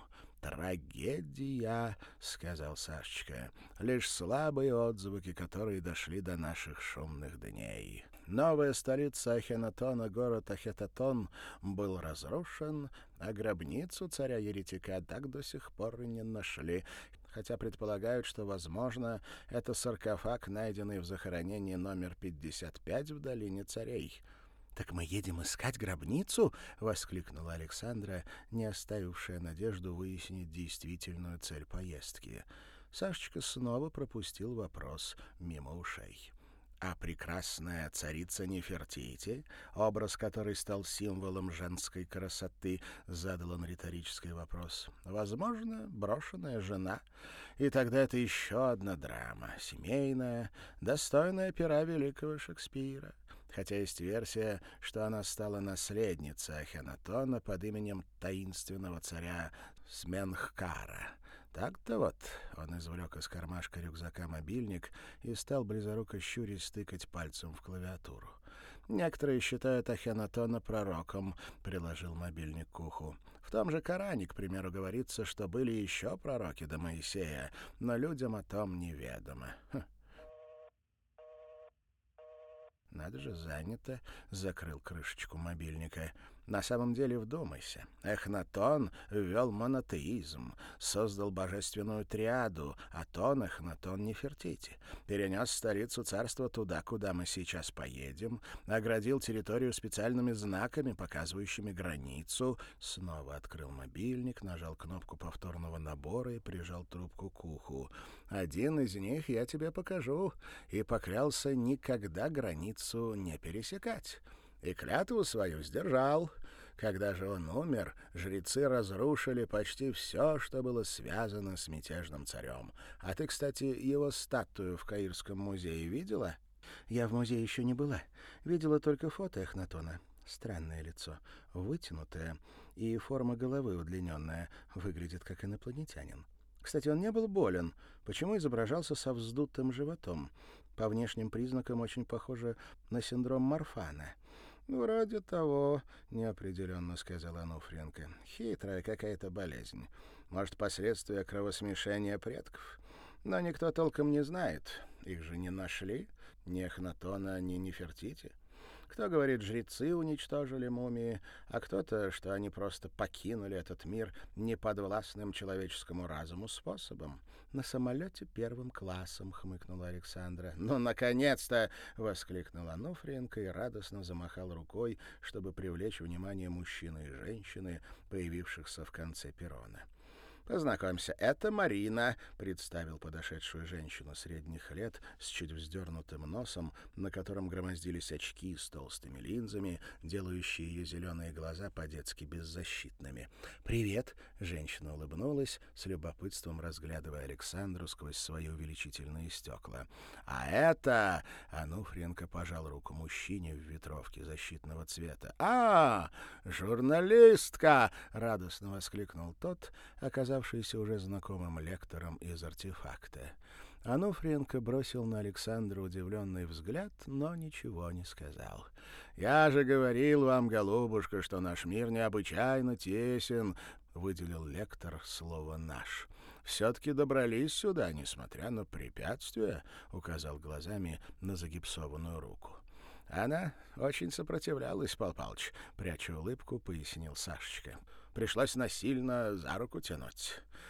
«Трагедия», — сказал Сашечка, — «лишь слабые отзвуки, которые дошли до наших шумных дней». Новая столица Ахенатона, город Ахетатон, был разрушен, а гробницу царя-еретика так до сих пор и не нашли, хотя предполагают, что, возможно, это саркофаг, найденный в захоронении номер пятьдесят пять в долине царей. «Так мы едем искать гробницу?» — воскликнула Александра, не оставившая надежду выяснить действительную цель поездки. Сашечка снова пропустил вопрос мимо ушей. А прекрасная царица Нефертити, образ которой стал символом женской красоты, задал он риторический вопрос. Возможно, брошенная жена. И тогда это еще одна драма, семейная, достойная пера великого Шекспира. Хотя есть версия, что она стала наследницей Ахенатона под именем таинственного царя Сменхкара. Так-то вот, он извлек из кармашка рюкзака мобильник и стал близоруко щурясь тыкать пальцем в клавиатуру. Некоторые считают Ахенатона пророком, приложил мобильник к уху. В том же Коране, к примеру, говорится, что были еще пророки до Моисея, но людям о том неведомо. Хм. Надо же, занято, закрыл крышечку мобильника. На самом деле, вдумайся. Эхнатон ввел монотеизм, создал божественную триаду, Атон, Эхнатон, Нефертити. Перенес столицу царства туда, куда мы сейчас поедем, оградил территорию специальными знаками, показывающими границу. Снова открыл мобильник, нажал кнопку повторного набора и прижал трубку к уху. Один из них я тебе покажу. И поклялся никогда границу не пересекать. И клятву свою сдержал. Когда же он умер, жрецы разрушили почти все, что было связано с мятежным царем. А ты, кстати, его статую в Каирском музее видела? Я в музее еще не была. Видела только фото Эхнатона. Странное лицо, вытянутое, и форма головы удлиненная, выглядит как инопланетянин. Кстати, он не был болен. Почему изображался со вздутым животом? По внешним признакам очень похоже на синдром Марфана. «Вроде того», — неопределенно сказала Ануфриенко. «Хитрая какая-то болезнь. Может, последствия кровосмешения предков? Но никто толком не знает. Их же не нашли. Ни Эхнатона, ни Нефертити. Кто говорит, жрецы уничтожили мумии, а кто-то, что они просто покинули этот мир неподвластным человеческому разуму способом. На самолете первым классом», — хмыкнула Александра. «Ну, наконец-то!» — воскликнула Ануфриенко и радостно замахал рукой, чтобы привлечь внимание мужчины и женщины, появившихся в конце перрона. «Познакомься, это Марина», — представил подошедшую женщину средних лет с чуть вздернутым носом, на котором громоздились очки с толстыми линзами, делающие ее зеленые глаза по-детски беззащитными. «Привет», — женщина улыбнулась, с любопытством разглядывая Александру сквозь свои увеличительные стекла. «А это...» — Ануфриенко пожал руку мужчине в ветровке защитного цвета. «А, журналистка!» — радостно воскликнул тот, оказавшись оказавшийся уже знакомым лектором из «Артефакта». Ануфриенко бросил на Александра удивленный взгляд, но ничего не сказал. «Я же говорил вам, голубушка, что наш мир необычайно тесен», — выделил лектор слово «наш». «Все-таки добрались сюда, несмотря на препятствия», — указал глазами на загипсованную руку. «Она очень сопротивлялась, Пал Палыч», — пряча улыбку, пояснил Сашечка. «Пришлось насильно за руку тянуть.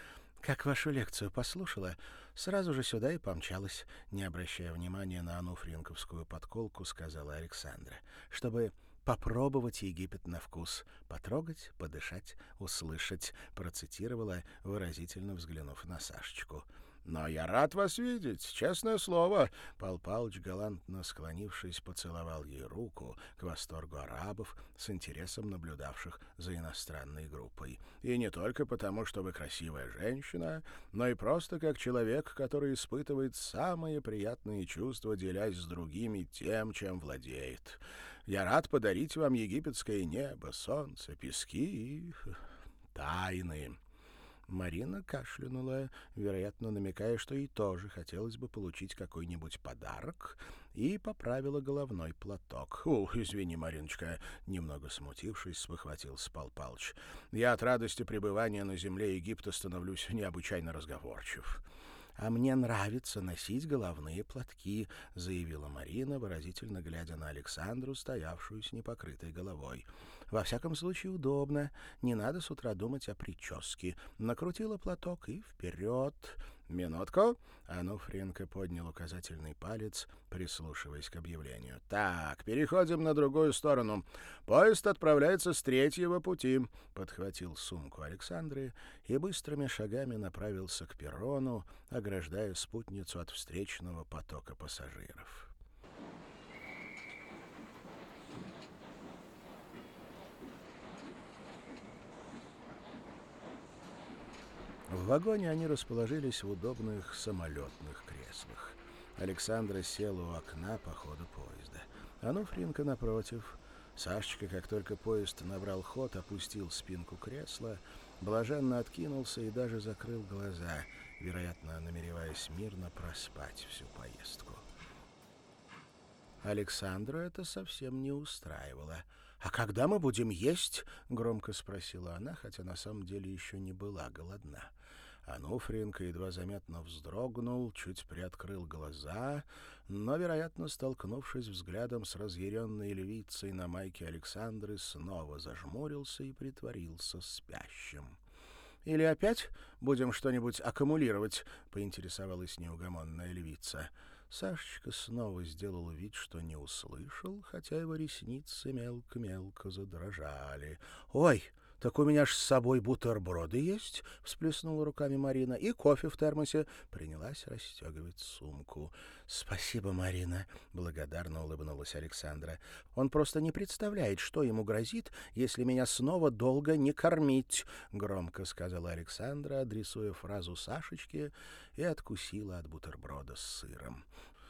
Как вашу лекцию послушала, сразу же сюда и помчалась, не обращая внимания на ануфриенковскую подколку, сказала Александра, чтобы попробовать Египет на вкус, потрогать, подышать, услышать, процитировала, выразительно взглянув на Сашечку. «Но я рад вас видеть, честное слово!» Пал Палыч, галантно склонившись, поцеловал ей руку к восторгу арабов, с интересом наблюдавших за иностранной группой. «И не только потому, что вы красивая женщина, но и просто как человек, который испытывает самые приятные чувства, делясь с другими тем, чем владеет. Я рад подарить вам египетское небо, солнце, пески и тайны». Марина кашлянула, вероятно, намекая, что ей тоже хотелось бы получить какой-нибудь подарок, и поправила головной платок. — Ух, извини, Мариночка, — немного смутившись, спохватился Пал Палыч. — Я от радости пребывания на земле Египта становлюсь необычайно разговорчив. — А мне нравится носить головные платки, — заявила Марина, выразительно глядя на Александру, стоявшую с непокрытой головой. — Во всяком случае удобно, не надо с утра думать о прическе. Накрутила платок и вперед. — Минутку. Ануфриенко поднял указательный палец, прислушиваясь к объявлению. — Так, переходим на другую сторону. Поезд отправляется с третьего пути. Подхватил сумку Александры и быстрыми шагами направился к перрону, ограждая спутницу от встречного потока пассажиров. В вагоне они расположились в удобных самолетных креслах. Александра села у окна по ходу поезда. Ануфриенко напротив. Сашечка, как только поезд набрал ход, опустил спинку кресла, блаженно откинулся и даже закрыл глаза, вероятно, намереваясь мирно проспать всю поездку. Александру это совсем не устраивало. «А когда мы будем есть?» — громко спросила она, хотя на самом деле еще не была голодна. Ануфриенко едва заметно вздрогнул, чуть приоткрыл глаза, но, вероятно, столкнувшись взглядом с разъяренной львицей на майке Александры, снова зажмурился и притворился спящим. «Или опять будем что-нибудь аккумулировать?» — поинтересовалась неугомонная львица. Сашечка снова сделал вид, что не услышал, хотя его ресницы мелко-мелко задрожали. «Ой, так у меня ж с собой бутерброды есть!» — всплеснула руками Марина. «И кофе в термосе!» — принялась расстегивать сумку. «Спасибо, Марина!» — благодарно улыбнулась Александра. «Он просто не представляет, что ему грозит, если меня снова долго не кормить!» — громко сказала Александра, адресуя фразу Сашечке, и откусила от бутерброда с сыром.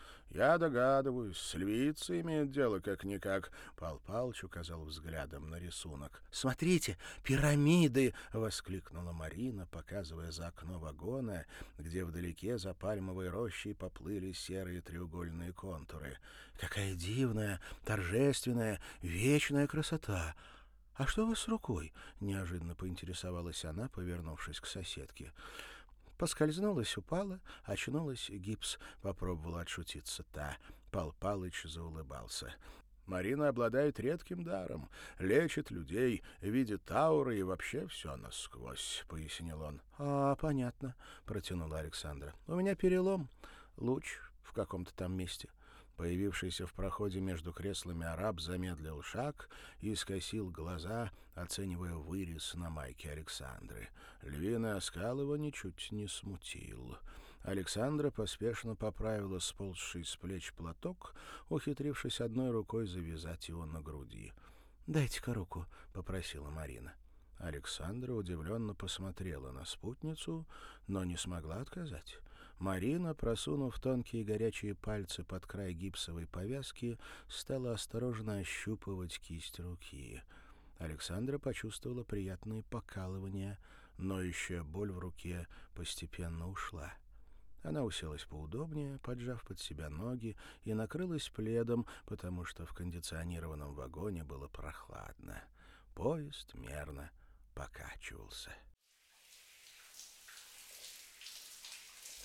«Я догадываюсь, с львицей имеет дело как-никак», — Пал Палыч указал взглядом на рисунок. «Смотрите, пирамиды!» — воскликнула Марина, показывая за окно вагона, где вдалеке за пальмовой рощей поплыли серые треугольные контуры. «Какая дивная, торжественная, вечная красота!» «А что у вас с рукой?» — неожиданно поинтересовалась она, повернувшись к соседке. Поскользнулась, упала, очнулась, гипс. Попробовала отшутиться та. Пал Палыч заулыбался. «Марина обладает редким даром, лечит людей, видит ауры и вообще все насквозь», — пояснил он. «А, понятно», — протянула Александра. «У меня перелом, луч в каком-то там месте». Появившийся в проходе между креслами араб замедлил шаг и скосил глаза, оценивая вырез на майке Александры. Львиный оскал его ничуть не смутил. Александра поспешно поправила сползший с плеч платок, ухитрившись одной рукой завязать его на груди. «Дайте-ка руку», — попросила Марина. Александра удивленно посмотрела на спутницу, но не смогла отказать. Марина, просунув тонкие горячие пальцы под край гипсовой повязки, стала осторожно ощупывать кисть руки. Александра почувствовала приятные покалывания, ноющая боль в руке постепенно ушла. Она уселась поудобнее, поджав под себя ноги, и накрылась пледом, потому что в кондиционированном вагоне было прохладно. Поезд мерно покачивался.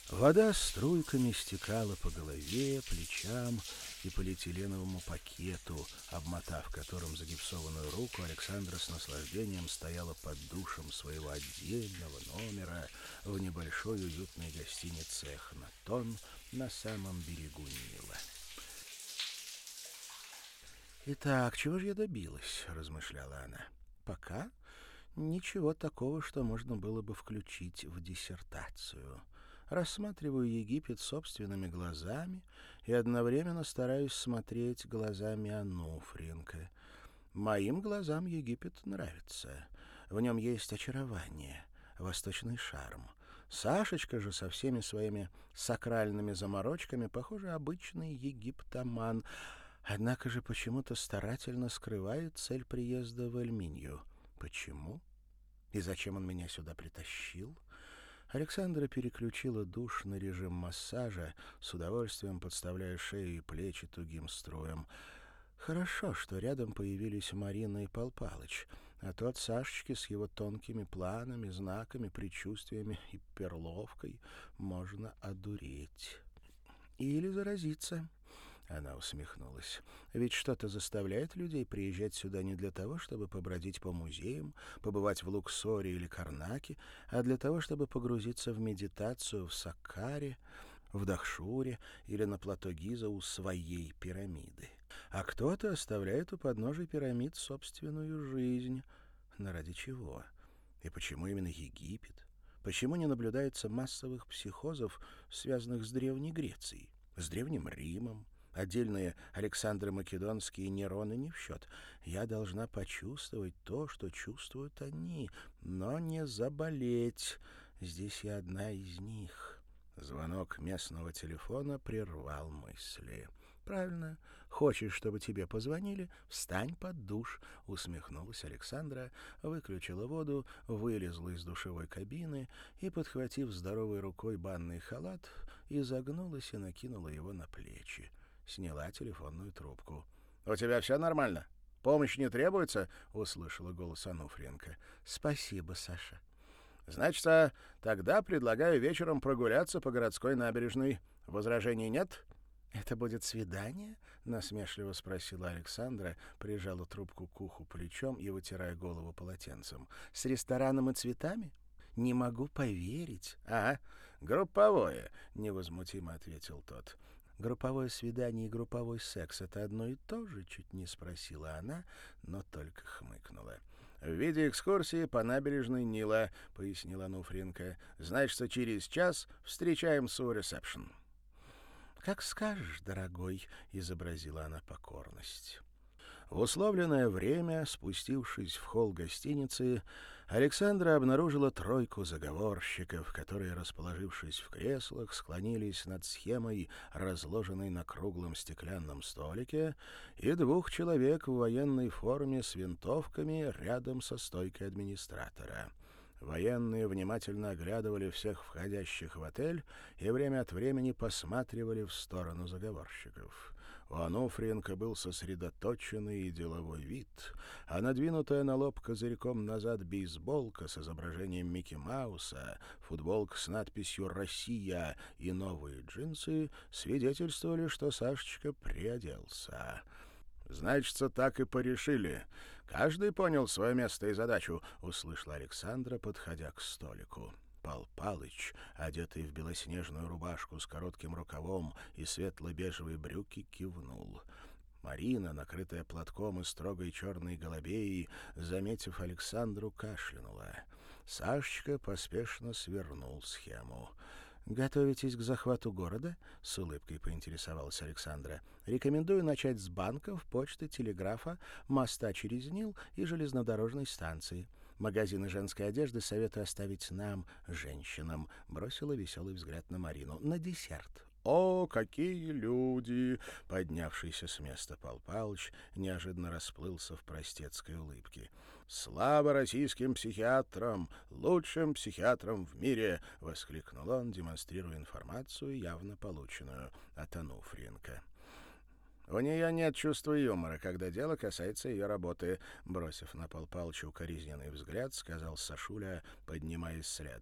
Вода струйками стекала по голове, плечам и полиэтиленовому пакету, обмотав которым загипсованную руку, Александра с наслаждением стояла под душем своего отдельного номера в небольшой уютной гостинице «Эхнатон» на самом берегу Нила. «Итак, чего же я добилась?» — размышляла она. «Пока ничего такого, что можно было бы включить в диссертацию. Рассматриваю Египет собственными глазами и одновременно стараюсь смотреть глазами Онуфриенко. Моим глазам Египет нравится. В нем есть очарование, восточный шарм. Сашечка же со всеми своими сакральными заморочками, похоже, обычный египтоман, однако же почему-то старательно скрывает цель приезда в Эльминью. Почему? И зачем он меня сюда притащил?» Александра переключила душ на режим массажа, с удовольствием подставляя шею и плечи тугим струем. Хорошо, что рядом появились Марина и Пал Палыч, а то от Сашечки с его тонкими планами, знаками, предчувствиями и перловкой можно одуреть. Или заразиться. Она усмехнулась. Ведь что-то заставляет людей приезжать сюда не для того, чтобы побродить по музеям, побывать в Луксоре или Карнаке, а для того, чтобы погрузиться в медитацию в Саккаре, в Дахшуре или на плато Гиза у своей пирамиды. А кто-то оставляет у подножия пирамид собственную жизнь. Но ради чего? И почему именно Египет? Почему не наблюдается массовых психозов, связанных с Древней Грецией, с Древним Римом? Отдельные Александры Македонские и Нероны не в счет. Я должна почувствовать то, что чувствуют они, но не заболеть. Здесь я одна из них. Звонок местного телефона прервал мысли. «Правильно. Хочешь, чтобы тебе позвонили? Встань под душ», — усмехнулась Александра, выключила воду, вылезла из душевой кабины и, подхватив здоровой рукой банный халат, изогнулась и накинула его на плечи. Сняла телефонную трубку. «У тебя все нормально? Помощь не требуется?» — услышала голос Онуфриенко. «Спасибо, Саша». «Значит, тогда предлагаю вечером прогуляться по городской набережной. Возражений нет?» «Это будет свидание?» — насмешливо спросила Александра, прижала трубку к уху плечом и вытирая голову полотенцем. «С рестораном и цветами? Не могу поверить». «Ага, групповое», — невозмутимо ответил тот. «Групповое свидание и групповой секс — это одно и то же?» — чуть не спросила она, но только хмыкнула. «В виде экскурсии по набережной Нила», — пояснила Онуфриенко. «Значит, через час встречаемся у ресепшн». «Как скажешь, дорогой», — изобразила она покорность. В условленное время, спустившись в холл гостиницы, Александра обнаружила тройку заговорщиков, которые, расположившись в креслах, склонились над схемой, разложенной на круглом стеклянном столике, и двух человек в военной форме с винтовками рядом со стойкой администратора. Военные внимательно оглядывали всех входящих в отель и время от времени посматривали в сторону заговорщиков. У Онуфриенко был сосредоточенный и деловой вид, а надвинутая на лоб козырьком назад бейсболка с изображением Микки Мауса, футболка с надписью «Россия» и новые джинсы свидетельствовали, что Сашечка приоделся. «Значится, так и порешили. Каждый понял свое место и задачу», — услышала Александра, подходя к столику. Пал Палыч, одетый в белоснежную рубашку с коротким рукавом и светло-бежевые брюки, кивнул. Марина, накрытая платком и строгой черной голубеей, заметив Александру, кашлянула. Сашечка поспешно свернул схему. «Готовитесь к захвату города?» — с улыбкой поинтересовалась Александра. «Рекомендую начать с банков, почты, телеграфа, моста через Нил и железнодорожной станции. Магазины женской одежды советую оставить нам, женщинам», — бросила веселый взгляд на Марину. «На десерт». «О, какие люди!» — поднявшийся с места Пал Палыч неожиданно расплылся в простецкой улыбке. «Слава российским психиатрам! Лучшим психиатрам в мире!» — воскликнул он, демонстрируя информацию, явно полученную от Онуфриенко. «У нее нет чувства юмора, когда дело касается ее работы», — бросив на Пал Палыча укоризненный взгляд, сказал Сашуля, поднимаясь следом.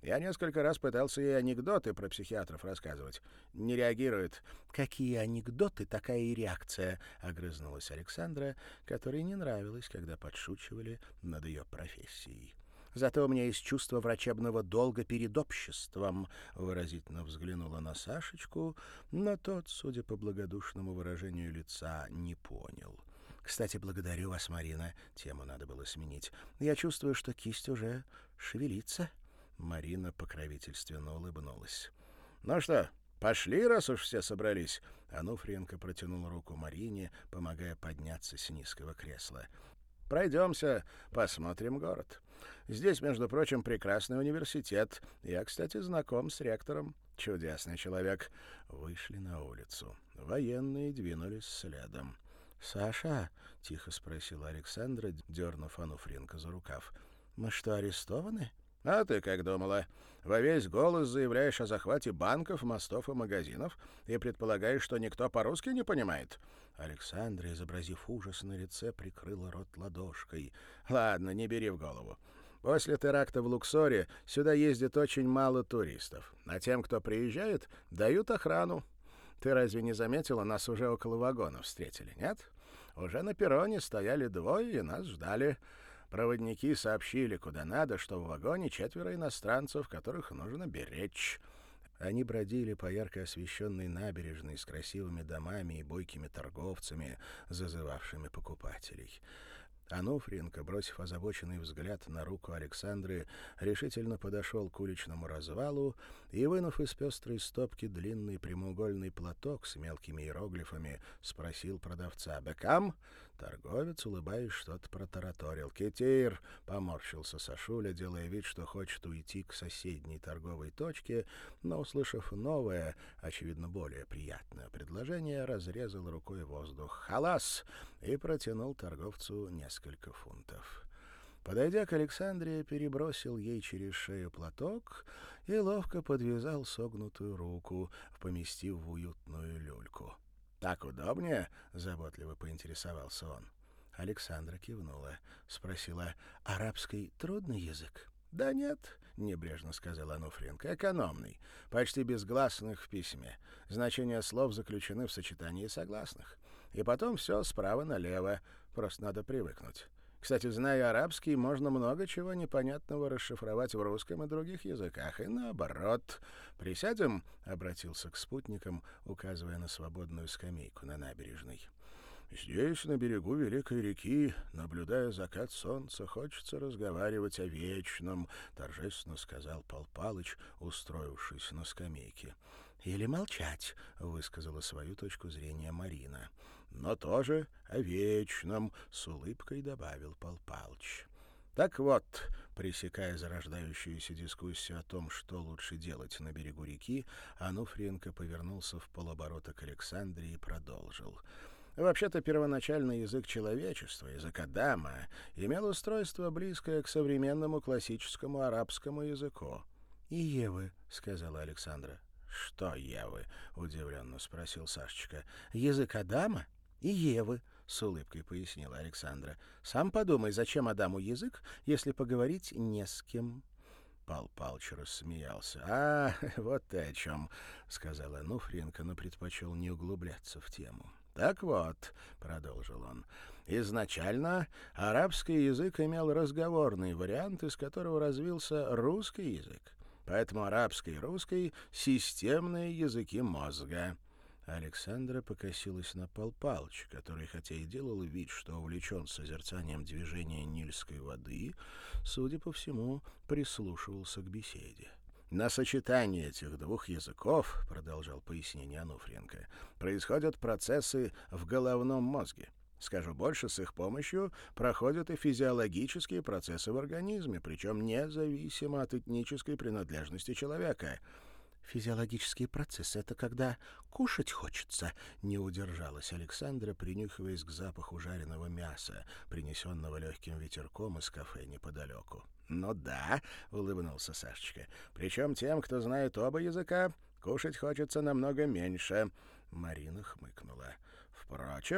Я несколько раз пытался ей анекдоты про психиатров рассказывать. Не реагирует. «Какие анекдоты, такая и реакция», — огрызнулась Александра, которой не нравилось, когда подшучивали над ее профессией. «Зато у меня есть чувство врачебного долга перед обществом», — выразительно взглянула на Сашечку, но тот, судя по благодушному выражению лица, не понял. «Кстати, благодарю вас, Марина. Тему надо было сменить. Я чувствую, что кисть уже шевелится». Марина покровительственно улыбнулась. «Ну что, пошли, раз уж все собрались?» Ануфриенко протянул руку Марине, помогая подняться с низкого кресла. «Пройдемся, посмотрим город. Здесь, между прочим, прекрасный университет. Я, кстати, знаком с ректором. Чудесный человек». Вышли на улицу. Военные двинулись следом. «Саша?» — тихо спросила Александра, дернув Ануфриенко за рукав. «Мы что, арестованы?» «А ты как думала? Во весь голос заявляешь о захвате банков, мостов и магазинов и предполагаешь, что никто по-русски не понимает?» Александра, изобразив ужас на лице, прикрыла рот ладошкой. «Ладно, не бери в голову. После теракта в Луксоре сюда ездит очень мало туристов, а тем, кто приезжает, дают охрану. Ты разве не заметила, нас уже около вагонов встретили, нет? Уже на перроне стояли двое и нас ждали». Проводники сообщили, куда надо, что в вагоне четверо иностранцев, которых нужно беречь. Они бродили по ярко освещенной набережной с красивыми домами и бойкими торговцами, зазывавшими покупателей. Ануфриенко, бросив озабоченный взгляд на руку Александры, решительно подошел к уличному развалу и, вынув из пестрой стопки длинный прямоугольный платок с мелкими иероглифами, спросил продавца: «Бекам?» Торговец, улыбаясь, что-то протараторил. «Кетир!» — поморщился Сашуля, делая вид, что хочет уйти к соседней торговой точке, но, услышав новое, очевидно, более приятное предложение, разрезал рукой воздух. «Халас!» и протянул торговцу несколько фунтов. Подойдя к Александре, перебросил ей через шею платок и ловко подвязал согнутую руку, поместив в уютную люльку. «Так удобнее?» — заботливо поинтересовался он. Александра кивнула, спросила: «Арабский трудный язык?» «Да нет», — небрежно сказала Ануфриенко, — «экономный, почти без гласных в письме. Значения слов заключены в сочетании согласных. И потом все справа налево, просто надо привыкнуть. Кстати, зная арабский, можно много чего непонятного расшифровать в русском и других языках, и наоборот. «Присядем?» — обратился к спутникам, указывая на свободную скамейку на набережной. «Здесь, на берегу великой реки, наблюдая закат солнца, хочется разговаривать о вечном», — торжественно сказал Пал Палыч, устроившись на скамейке. «Или молчать», — высказала свою точку зрения Марина. «Но тоже о вечном», — с улыбкой добавил Пал Палыч. «Так вот», — пресекая зарождающуюся дискуссию о том, что лучше делать на берегу реки, Ануфриенко повернулся в полоборота к Александре и продолжил. Вообще-то первоначальный язык человечества, язык Адама, имел устройство, близкое к современному классическому арабскому языку. «И Евы», — сказала Александра. «Что Евы?» — удивленно спросил Сашечка. «Язык Адама и Евы», — с улыбкой пояснила Александра. «Сам подумай, зачем Адаму язык, если поговорить не с кем?» Пал Палыч рассмеялся. «А, вот ты о чем», — сказала Ануфриенко, но предпочел не углубляться в тему. «Так вот», — продолжил он, — «изначально арабский язык имел разговорный вариант, из которого развился русский язык. Поэтому арабский и русский — системные языки мозга». Александра покосилась на Пал Палыча, который, хотя и делал вид, что увлечен созерцанием движения Нильской воды, судя по всему, прислушивался к беседе. «На сочетании этих двух языков, — продолжал пояснение Ануфриенко, — происходят процессы в головном мозге. Скажу больше, с их помощью проходят и физиологические процессы в организме, причем независимо от этнической принадлежности человека». «Физиологические процессы — это когда кушать хочется», — не удержалась Александра, принюхиваясь к запаху жареного мяса, принесенного легким ветерком из кафе неподалеку. «Ну да», — улыбнулся Сашечка, — «причем тем, кто знает оба языка, кушать хочется намного меньше». Марина хмыкнула. «Впрочем,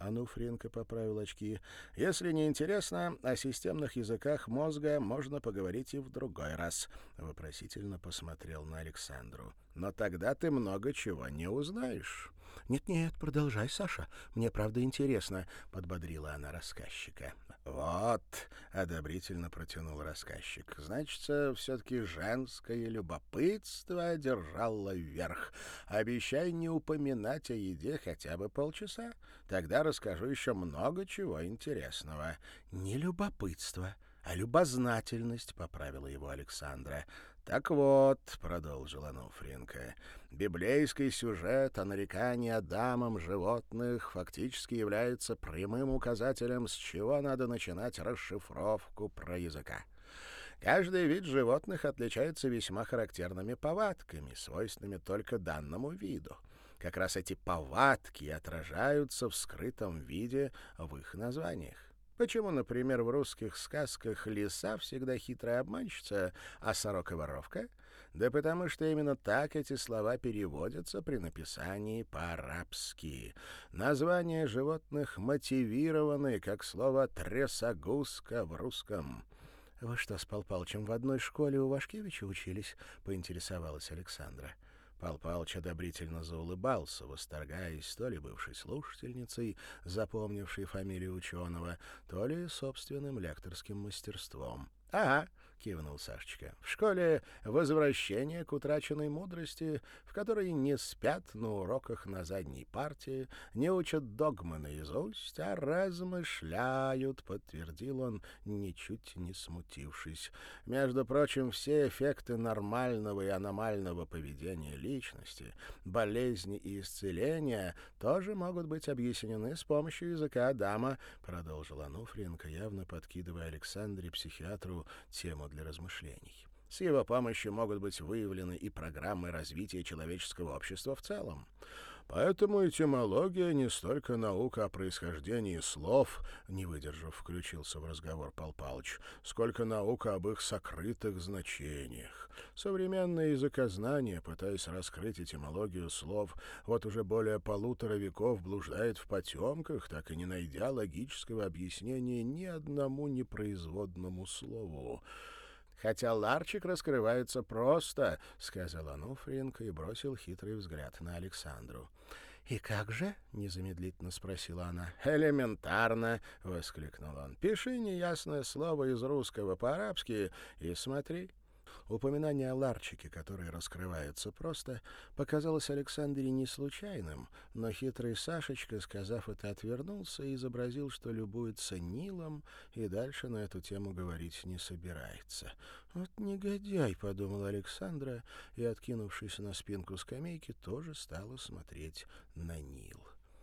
Ануфриенко поправил очки. «Если не интересно, о системных языках мозга можно поговорить и в другой раз», — вопросительно посмотрел на Александру. «Но тогда ты много чего не узнаешь». «Нет-нет, продолжай, Саша. Мне правда интересно», — подбодрила она рассказчика. «Вот», — одобрительно протянул рассказчик, — «значится, все-таки женское любопытство одержало верх. Обещай не упоминать о еде хотя бы полчаса. Тогда расскажу еще много чего интересного». «Не любопытство, а любознательность», — поправила его Александра. «Так вот», — продолжила Ануфриенко, — «библейский сюжет о нарекании Адамом животных фактически является прямым указателем, с чего надо начинать расшифровку про языка. Каждый вид животных отличается весьма характерными повадками, свойственными только данному виду. Как раз эти повадки отражаются в скрытом виде в их названиях. Почему, например, в русских сказках лиса всегда хитрая обманщица, а сорока воровка? Да потому что именно так эти слова переводятся при написании по-арабски. Названия животных мотивированы, как слово «трясогузка» в русском. «Вы что, с Пал Палычем в одной школе у Вашкевича учились?» — поинтересовалась Александра. Пал Палыч одобрительно заулыбался, восторгаясь то ли бывшей слушательницей, запомнившей фамилию ученого, то ли собственным лекторским мастерством. «Ага», — кивнул Сашечка, — «в школе возвращение к утраченной мудрости, в которой не спят на уроках на задней парте, не учат догмы наизусть, а размышляют», — подтвердил он, ничуть не смутившись. «Между прочим, все эффекты нормального и аномального поведения личности, болезни и исцеления тоже могут быть объяснены с помощью языка Адама», — продолжила Ануфриенко, явно подкидывая Александре, психиатру, тему для размышлений. «С его помощью могут быть выявлены и программы развития человеческого общества в целом. Поэтому этимология не столько наука о происхождении слов, не выдержав, включился в разговор Пал Палыч, сколько наука об их сокрытых значениях. Современное языкознание, пытаясь раскрыть этимологию слов, вот уже более полутора веков блуждает в потемках, так и не найдя логического объяснения ни одному непроизводному слову. «Хотя ларчик раскрывается просто», — сказал Ануфриенко и бросил хитрый взгляд на Александру. «И как же?» — незамедлительно спросила она. «Элементарно!» — воскликнул он. «Пиши неясное слово из русского по-арабски и смотри». Упоминание о ларчике, который раскрывается просто, показалось Александре не случайным, но хитрый Сашечка, сказав это, отвернулся и изобразил, что любуется Нилом, и дальше на эту тему говорить не собирается. «Вот негодяй», — подумала Александра, и, откинувшись на спинку скамейки, тоже стала смотреть на Нил.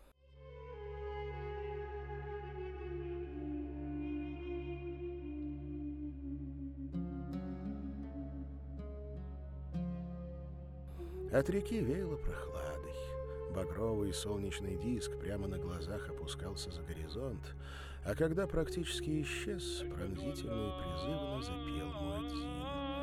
От реки веяло прохладой. Багровый солнечный диск прямо на глазах опускался за горизонт, а когда практически исчез, пронзительно и призывно запел муэдзин.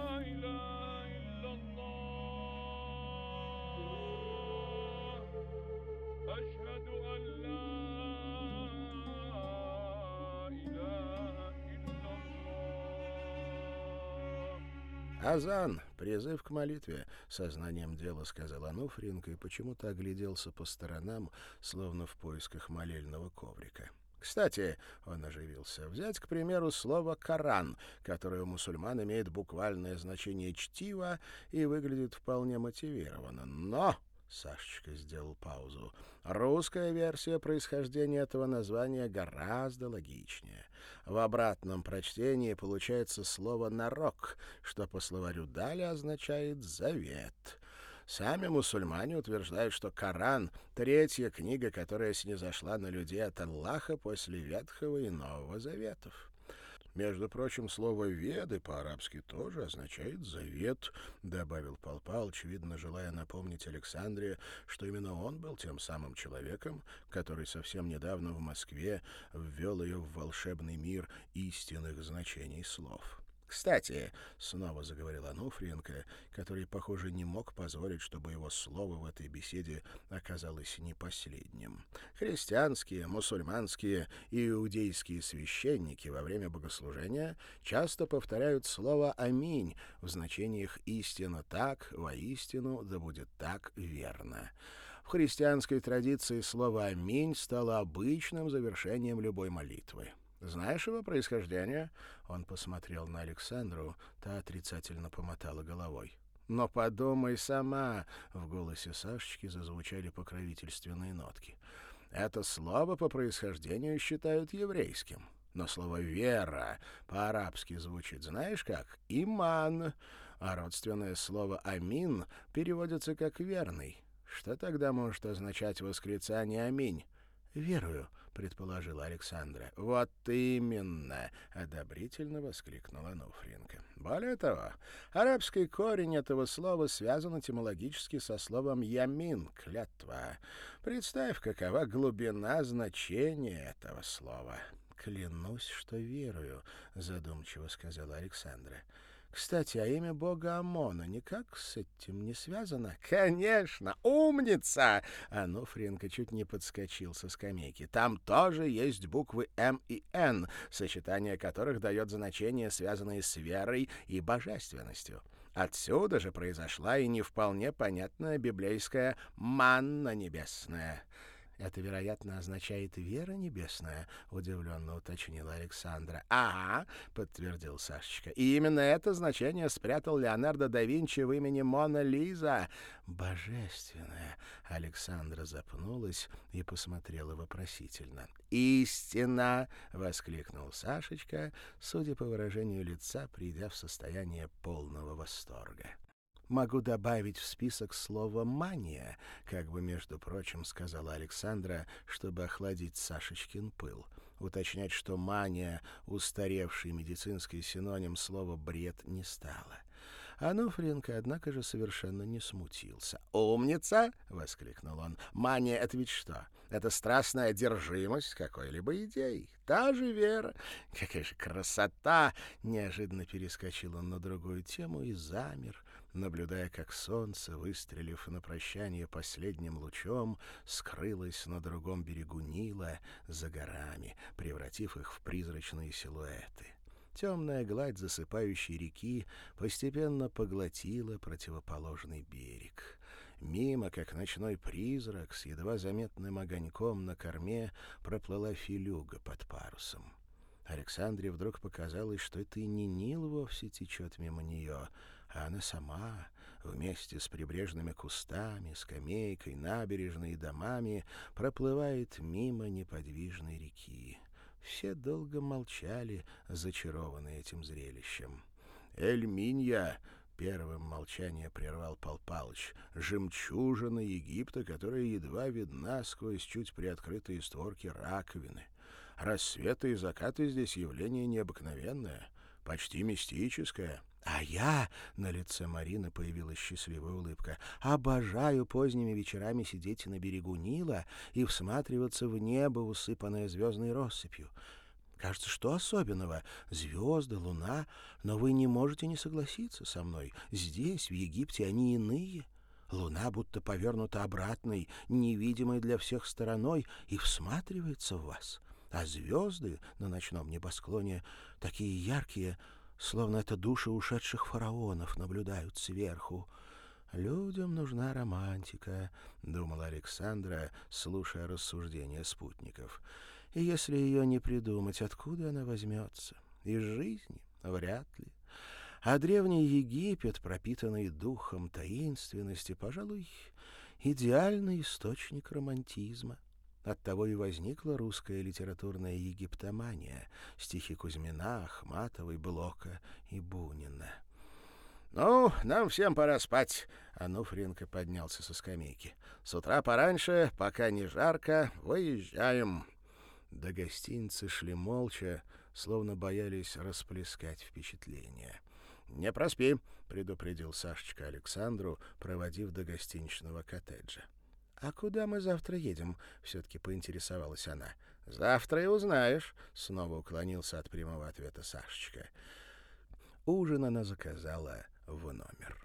«Азан! Призыв к молитве!» — сознанием дела сказал Ануфриенко и почему-то огляделся по сторонам, словно в поисках молельного коврика. «Кстати, — он оживился, — взять, к примеру, слово «Коран», которое у мусульман имеет буквальное значение «чтиво» и выглядит вполне мотивированно. Но...» — Сашечка сделал паузу. «Русская версия происхождения этого названия гораздо логичнее. В обратном прочтении получается слово «нарок», что по словарю Дали означает «завет». Сами мусульмане утверждают, что Коран — третья книга, которая снизошла на людей от Аллаха после Ветхого и Нового Заветов. Между прочим, слово «веды» по-арабски тоже означает «завет», — добавил Пал Палыч, видно, желая напомнить Александре, что именно он был тем самым человеком, который совсем недавно в Москве ввел ее в волшебный мир истинных значений слов. «Кстати», — снова заговорил Ануфриенко, который, похоже, не мог позволить, чтобы его слово в этой беседе оказалось не последним. «Христианские, мусульманские и иудейские священники во время богослужения часто повторяют слово «Аминь» в значениях «истинно так», «воистину», «да будет так», «верно». В христианской традиции слово «Аминь» стало обычным завершением любой молитвы. Знаешь его происхождение?» Он посмотрел на Александру, та отрицательно помотала головой. «Но подумай сама!» — в голосе Сашечки зазвучали покровительственные нотки. «Это слово по происхождению считают еврейским. Но слово «вера» по-арабски звучит знаешь как? «Иман». А родственное слово «амин» переводится как «верный». Что тогда может означать восклицание «Аминь»? «Верую», — предположила Александра. «Вот именно!» — одобрительно воскликнула Ануфриенко. «Более того, арабский корень этого слова связан этимологически со словом «ямин» — «клятва». Представь, какова глубина значения этого слова». «Клянусь, что верую», — задумчиво сказала Александра. «Кстати, а имя бога Амона никак с этим не связано?» «Конечно! Умница!» Ануфриенко чуть не подскочил со скамейки. «Там тоже есть буквы «М» и «Н», сочетание которых дает значения, связанные с верой и божественностью. Отсюда же произошла и не вполне понятная библейская «манна небесная». «Это, вероятно, означает «вера небесная», — удивленно уточнила Александра. «Ага», — подтвердил Сашечка. «И именно это значение спрятал Леонардо да Винчи в имени Мона Лиза». «Божественная», — Александра запнулась и посмотрела вопросительно. «Истина!» — воскликнул Сашечка, судя по выражению лица, придя в состояние полного восторга. «Могу добавить в список слово «мания», — как бы, между прочим, сказала Александра, чтобы охладить Сашечкин пыл. Уточнять, что «мания» — устаревший медицинский синоним слова «бред» не стала. Ануфриенко, однако же, совершенно не смутился. «Умница!» — воскликнул он. «Мания — это ведь что? Это страстная одержимость какой-либо идеей. Та же вера. Какая же красота!» Неожиданно перескочил он на другую тему и замер, наблюдая, как солнце, выстрелив на прощание последним лучом, скрылось на другом берегу Нила за горами, превратив их в призрачные силуэты. Темная гладь засыпающей реки постепенно поглотила противоположный берег. Мимо, как ночной призрак, с едва заметным огоньком на корме проплыла филюга под парусом. Александре вдруг показалось, что это и не Нил вовсе течет мимо нее, а она сама, вместе с прибрежными кустами, скамейкой, набережной и домами, проплывает мимо неподвижной реки. Все долго молчали, зачарованные этим зрелищем. «Эль-Минья!» — первым молчание прервал Пал Палыч. «Жемчужина Египта, которая едва видна сквозь чуть приоткрытые створки раковины. Рассветы и закаты здесь явление необыкновенное, почти мистическое». «А я...» — на лице Марины появилась счастливая улыбка. «Обожаю поздними вечерами сидеть на берегу Нила и всматриваться в небо, усыпанное звездной россыпью. Кажется, что особенного? Звезды, луна. Но вы не можете не согласиться со мной. Здесь, в Египте, они иные. Луна будто повернута обратной, невидимой для всех стороной, и всматривается в вас. А звезды на ночном небосклоне такие яркие, словно это души ушедших фараонов наблюдают сверху. «Людям нужна романтика», — думала Александра, слушая рассуждения спутников. «И если ее не придумать, откуда она возьмется? Из жизни? Вряд ли. А древний Египет, пропитанный духом таинственности, пожалуй, идеальный источник романтизма». Оттого и возникла русская литературная египтомания, стихи Кузьмина, Ахматовой, Блока и Бунина. «Ну, нам всем пора спать», — Ануфриенко поднялся со скамейки. «С утра пораньше, пока не жарко, выезжаем». До гостиницы шли молча, словно боялись расплескать впечатления. «Не проспи», — предупредил Сашечка Александру, проводив до гостиничного коттеджа. «А куда мы завтра едем?» — все-таки поинтересовалась она. «Завтра и узнаешь», — снова уклонился от прямого ответа Сашечка. Ужин она заказала в номер.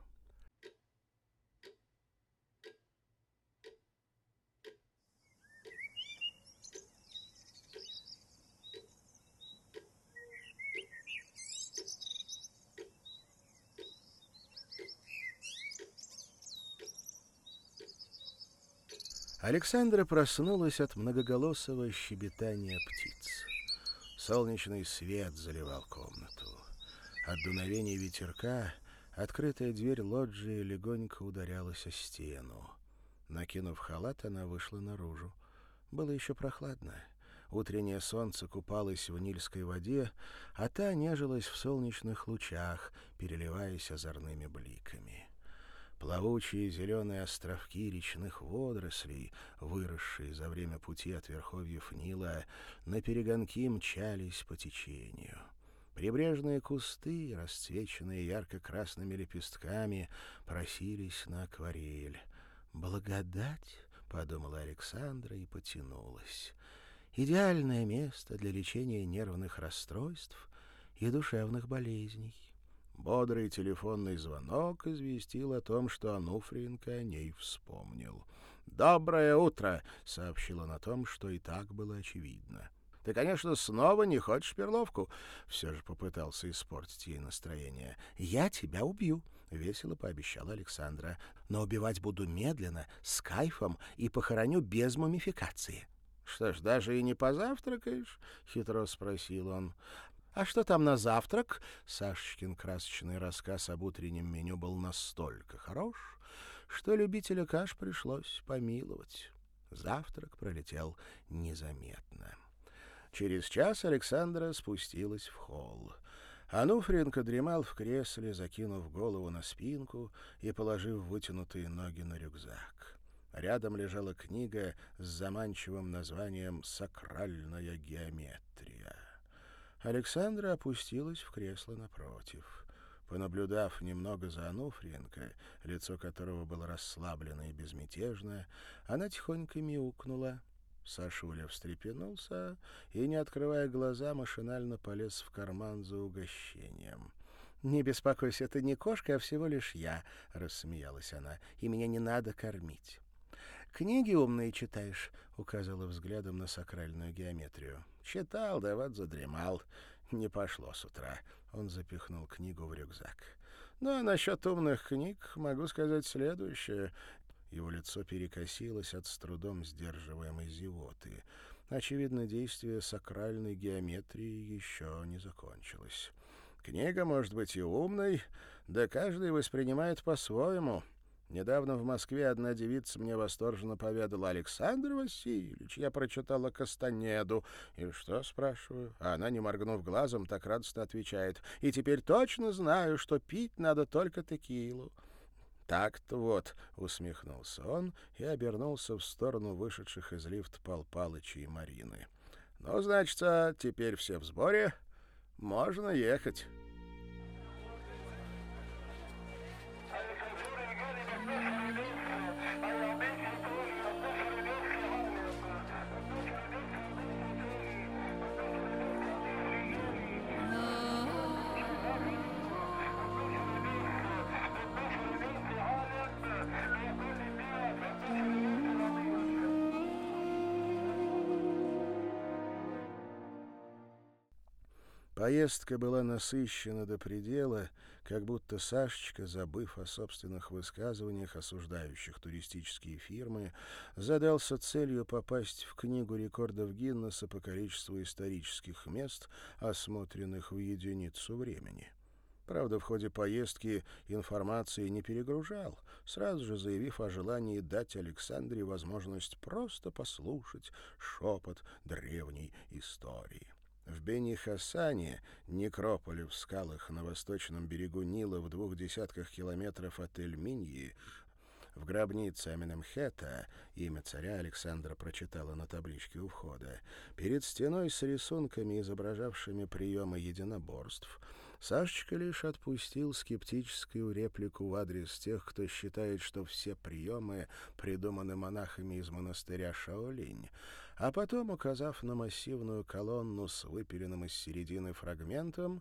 Александра проснулась от многоголосого щебетания птиц. Солнечный свет заливал комнату. От дуновения ветерка открытая дверь лоджии легонько ударялась о стену. Накинув халат, она вышла наружу. Было еще прохладно. Утреннее солнце купалось в нильской воде, а та нежилась в солнечных лучах, переливаясь озорными бликами. Плавучие зеленые островки речных водорослей, выросшие за время пути от верховьев Нила, наперегонки мчались по течению. Прибрежные кусты, расцвеченные ярко-красными лепестками, просились на акварель. «Благодать!» — подумала Александра и потянулась. «Идеальное место для лечения нервных расстройств и душевных болезней». Бодрый телефонный звонок известил о том, что Ануфриенко о ней вспомнил. «Доброе утро!» — сообщил он о том, что и так было очевидно. «Ты, конечно, снова не хочешь перловку?» — все же попытался испортить ей настроение. «Я тебя убью!» — весело пообещала Александра. «Но убивать буду медленно, с кайфом и похороню без мумификации». «Что ж, даже и не позавтракаешь?» — хитро спросил он. «А что там на завтрак?» Сашечкин красочный рассказ об утреннем меню был настолько хорош, что любителя каш пришлось помиловать. Завтрак пролетел незаметно. Через час Александра спустилась в холл. Ануфриенко дремал в кресле, закинув голову на спинку и положив вытянутые ноги на рюкзак. Рядом лежала книга с заманчивым названием «Сакральная геометрия». Александра опустилась в кресло напротив. Понаблюдав немного за Ануфриенко, лицо которого было расслаблено и безмятежно, она тихонько мяукнула. Сашуля встрепенулся и, не открывая глаза, машинально полез в карман за угощением. «Не беспокойся, это не кошка, а всего лишь я», — рассмеялась она, — «и меня не надо кормить». «Книги умные читаешь?» — указала взглядом на сакральную геометрию. «Читал, да вот задремал. Не пошло с утра». Он запихнул книгу в рюкзак. «Ну, а насчет умных книг могу сказать следующее». Его лицо перекосилось от с трудом сдерживаемой зевоты. Очевидно, действие сакральной геометрии еще не закончилось. «Книга может быть и умной, да каждый воспринимает по-своему». Недавно в Москве одна девица мне восторженно поведала: «Александр Васильевич, я прочитала Кастанеду». «И что?» — спрашиваю. А она, не моргнув глазом, так радостно отвечает: «И теперь точно знаю, что пить надо только текилу». «Так-то вот», — усмехнулся он и обернулся в сторону вышедших из лифта Пал Палыча и Марины. «Ну, значит, теперь все в сборе. Можно ехать». Поездка была насыщена до предела, как будто Сашечка, забыв о собственных высказываниях, осуждающих туристические фирмы, задался целью попасть в Книгу рекордов Гиннесса по количеству исторических мест, осмотренных в единицу времени. Правда, в ходе поездки информации не перегружал, сразу же заявив о желании дать Александре возможность просто послушать шепот древней истории. В Бени-Хасане, некрополе в скалах на восточном берегу Нила в двух десятках километров от Эль-Миньи, в гробнице Аменемхета, имя царя Александра прочитала на табличке у входа, перед стеной с рисунками, изображавшими приемы единоборств, Сашечка лишь отпустил скептическую реплику в адрес тех, кто считает, что все приемы придуманы монахами из монастыря Шаолинь, а потом, указав на массивную колонну с выпиленным из середины фрагментом,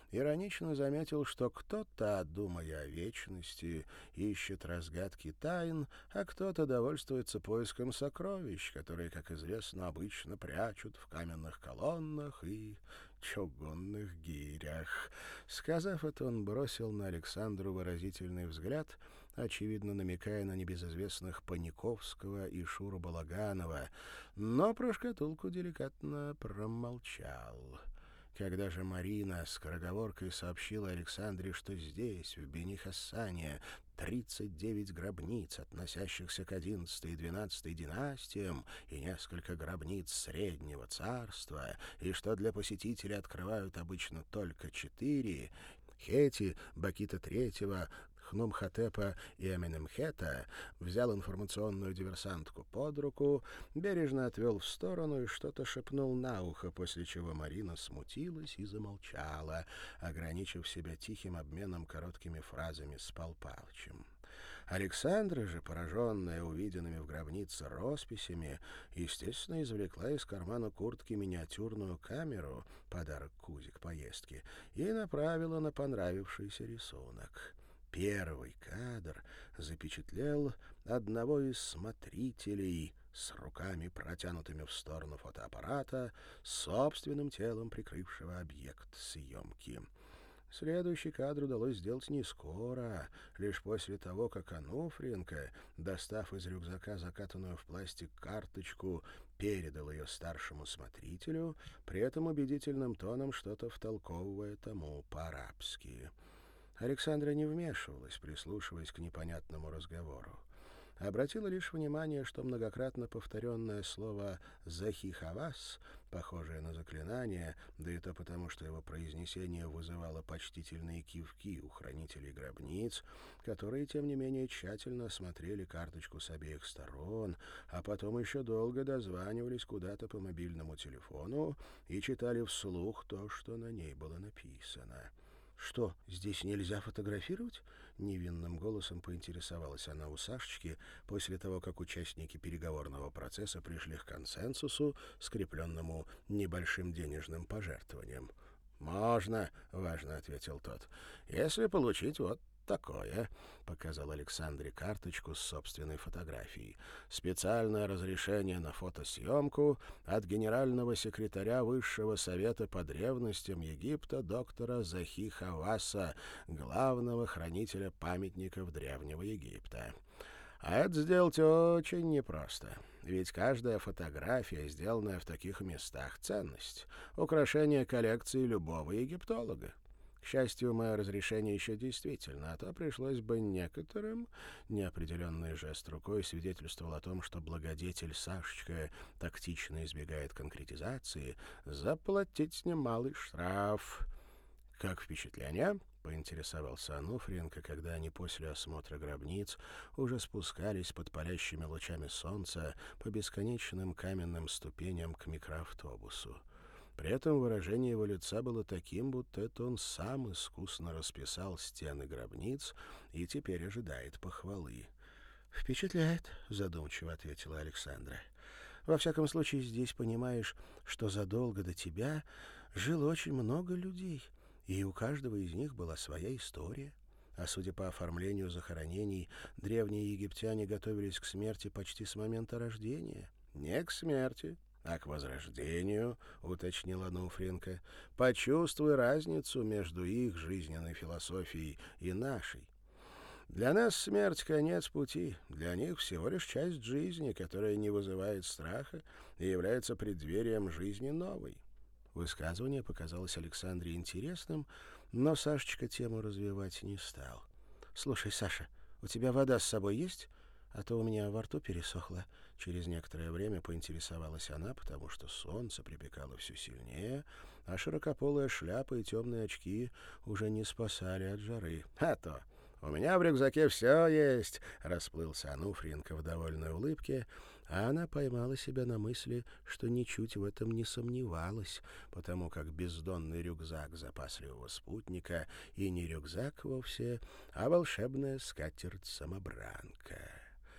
иронично заметил, что кто-то, думая о вечности, ищет разгадки тайн, а кто-то довольствуется поиском сокровищ, которые, как известно, обычно прячут в каменных колоннах и чугунных гирях. Сказав это, он бросил на Александру выразительный взгляд, очевидно намекая на небезызвестных Паниковского и Шуру Балаганова, но про шкатулку деликатно промолчал. Когда же Марина скороговоркой сообщила Александре, что здесь, в Бени-Хасане, тридцать девять гробниц, относящихся к одиннадцатой и двенадцатой династиям, и несколько гробниц Среднего царства, и что для посетителей открывают обычно только четыре — Хети, Бакита Третьего, Хнумхотепа и Аменемхета, взял информационную диверсантку под руку, бережно отвел в сторону и что-то шепнул на ухо, после чего Марина смутилась и замолчала, ограничив себя тихим обменом короткими фразами с Пал Палычем. Александра же, пораженная увиденными в гробнице росписями, естественно, извлекла из кармана куртки миниатюрную камеру, подарок Кузе к поездке, и направила на понравившийся рисунок. Первый кадр запечатлел одного из смотрителей с руками, протянутыми в сторону фотоаппарата, собственным телом прикрывшего объект съемки. Следующий кадр удалось сделать не скоро, лишь после того, как Ануфриенко, достав из рюкзака закатанную в пластик карточку, передал ее старшему смотрителю, при этом убедительным тоном что-то втолковывая тому по-арабски. Александра не вмешивалась, прислушиваясь к непонятному разговору. Обратила лишь внимание, что многократно повторенное слово «захихавас», похожее на заклинание, да и то потому, что его произнесение вызывало почтительные кивки у хранителей гробниц, которые, тем не менее, тщательно осмотрели карточку с обеих сторон, а потом еще долго дозванивались куда-то по мобильному телефону и читали вслух то, что на ней было написано. «Что, здесь нельзя фотографировать?» — невинным голосом поинтересовалась она у Сашечки после того, как участники переговорного процесса пришли к консенсусу, скрепленному небольшим денежным пожертвованием. «Можно», — важно ответил тот, — «если получить вот такое», — показал Александре карточку с собственной фотографией. «Специальное разрешение на фотосъемку от генерального секретаря Высшего совета по древностям Египта доктора Захи Хаваса, главного хранителя памятников Древнего Египта». А это сделать очень непросто, ведь каждая фотография, сделанная в таких местах, — ценность, украшение коллекции любого египтолога. К счастью, мое разрешение еще действительно, а то пришлось бы некоторым, неопределенный жест рукой свидетельствовал о том, что благодетель Сашечка тактично избегает конкретизации, заплатить немалый штраф. «Как впечатление?» — поинтересовался Ануфриенко, когда они после осмотра гробниц уже спускались под палящими лучами солнца по бесконечным каменным ступеням к микроавтобусу. При этом выражение его лица было таким, будто это он сам искусно расписал стены гробниц и теперь ожидает похвалы. «Впечатляет», — задумчиво ответила Александра. «Во всяком случае, здесь понимаешь, что задолго до тебя жило очень много людей, и у каждого из них была своя история. А судя по оформлению захоронений, древние египтяне готовились к смерти почти с момента рождения». «Не к смерти, а к возрождению», — уточнил Ануфриенко. «Почувствуй разницу между их жизненной философией и нашей. Для нас смерть — конец пути, для них всего лишь часть жизни, которая не вызывает страха и является преддверием жизни новой». Высказывание показалось Александре интересным, но Сашечка тему развивать не стал. «Слушай, Саша, у тебя вода с собой есть? А то у меня во рту пересохло». Через некоторое время поинтересовалась она, потому что солнце припекало все сильнее, а широкополая шляпа и темные очки уже не спасали от жары. «А то! У меня в рюкзаке все есть!» — расплылся Ануфриенко в довольной улыбке, а она поймала себя на мысли, что ничуть в этом не сомневалась, потому как бездонный рюкзак запасливого спутника и не рюкзак вовсе, а волшебная скатерть-самобранка.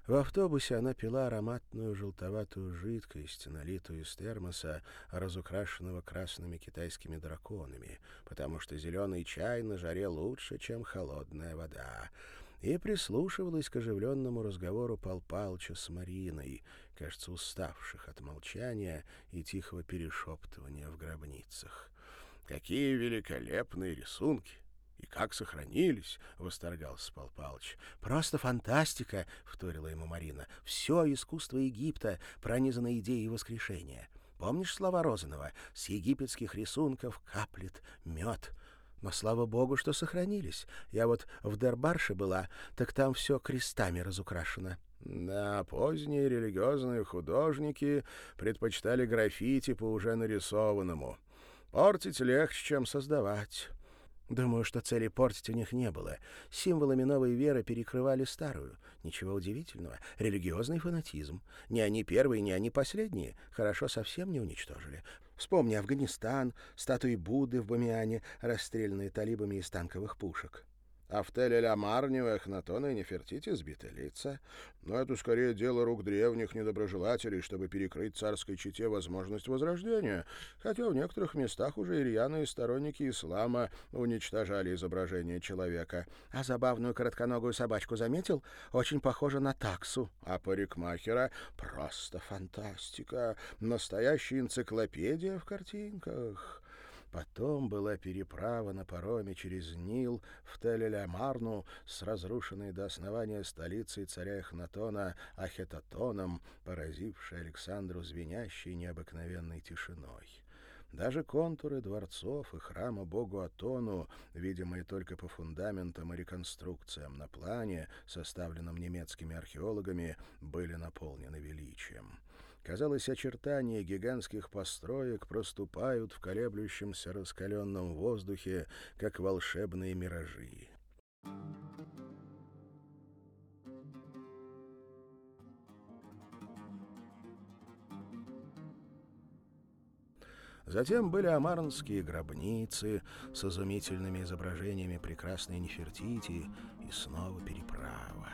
В автобусе она пила ароматную желтоватую жидкость, налитую из термоса, разукрашенного красными китайскими драконами, потому что зеленый чай на жаре лучше, чем холодная вода, и прислушивалась к оживленному разговору Пал Палыча с Мариной, кажется, уставших от молчания и тихого перешептывания в гробницах. «Какие великолепные рисунки! И как сохранились!» — восторгался Пал Палыч. «Просто фантастика!» — вторила ему Марина. «Все искусство Египта пронизано идеей воскрешения. Помнишь слова Розанова? С египетских рисунков каплет мед. Но слава богу, что сохранились. Я вот в Дербарше была, так там все крестами разукрашено». Да, поздние религиозные художники предпочитали граффити по уже нарисованному. Портить легче, чем создавать. Думаю, что цели портить у них не было. Символами новой веры перекрывали старую. Ничего удивительного. Религиозный фанатизм. Ни они первые, ни они последние. Хорошо совсем не уничтожили. Вспомни Афганистан, статуи Будды в Бамиане, расстрелянные талибами из танковых пушек. А в Тель-эль-Амар, Эхнатона и Нефертити сбиты лица. Но это скорее дело рук древних недоброжелателей, чтобы перекрыть царской чете возможность возрождения, хотя в некоторых местах уже и рьяные сторонники ислама уничтожали изображение человека. А забавную коротконогую собачку заметил? Очень похожа на таксу. А парикмахера — просто фантастика. Настоящая энциклопедия в картинках. Потом была переправа на пароме через Нил в Тель-эль-Амарну с разрушенной до основания столицей царя Эхнатона Ахетатоном, поразившей Александру звенящей необыкновенной тишиной. Даже контуры дворцов и храма богу Атону, видимые только по фундаментам и реконструкциям на плане, составленном немецкими археологами, были наполнены величием. Казалось, очертания гигантских построек проступают в колеблющемся раскаленном воздухе, как волшебные миражи. Затем были амарнские гробницы с изумительными изображениями прекрасной Нефертити и снова переправа.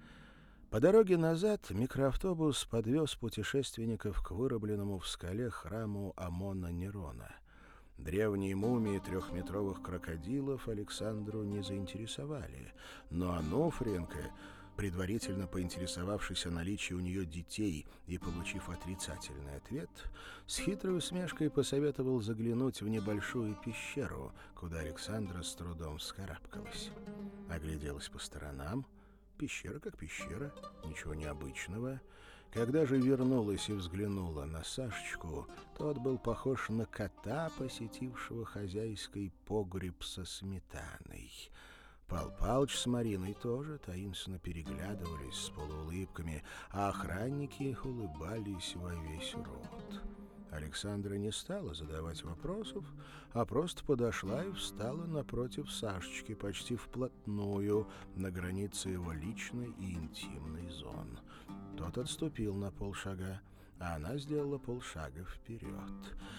По дороге назад микроавтобус подвез путешественников к вырубленному в скале храму Амона Нерона. Древние мумии трехметровых крокодилов Александру не заинтересовали, но Ануфриенко, предварительно поинтересовавшись о наличии у нее детей и получив отрицательный ответ, с хитрой усмешкой посоветовал заглянуть в небольшую пещеру, куда Александра с трудом вскарабкалась. Огляделась по сторонам. Пещера как пещера, ничего необычного. Когда же вернулась и взглянула на Сашечку, тот был похож на кота, посетившего хозяйский погреб со сметаной. Пал Палыч с Мариной тоже таинственно переглядывались с полуулыбками, а охранники улыбались во весь рот. Александра не стала задавать вопросов, а просто подошла и встала напротив Сашечки почти вплотную, на границе его личной и интимной зон. Тот отступил на полшага, а она сделала полшага вперед.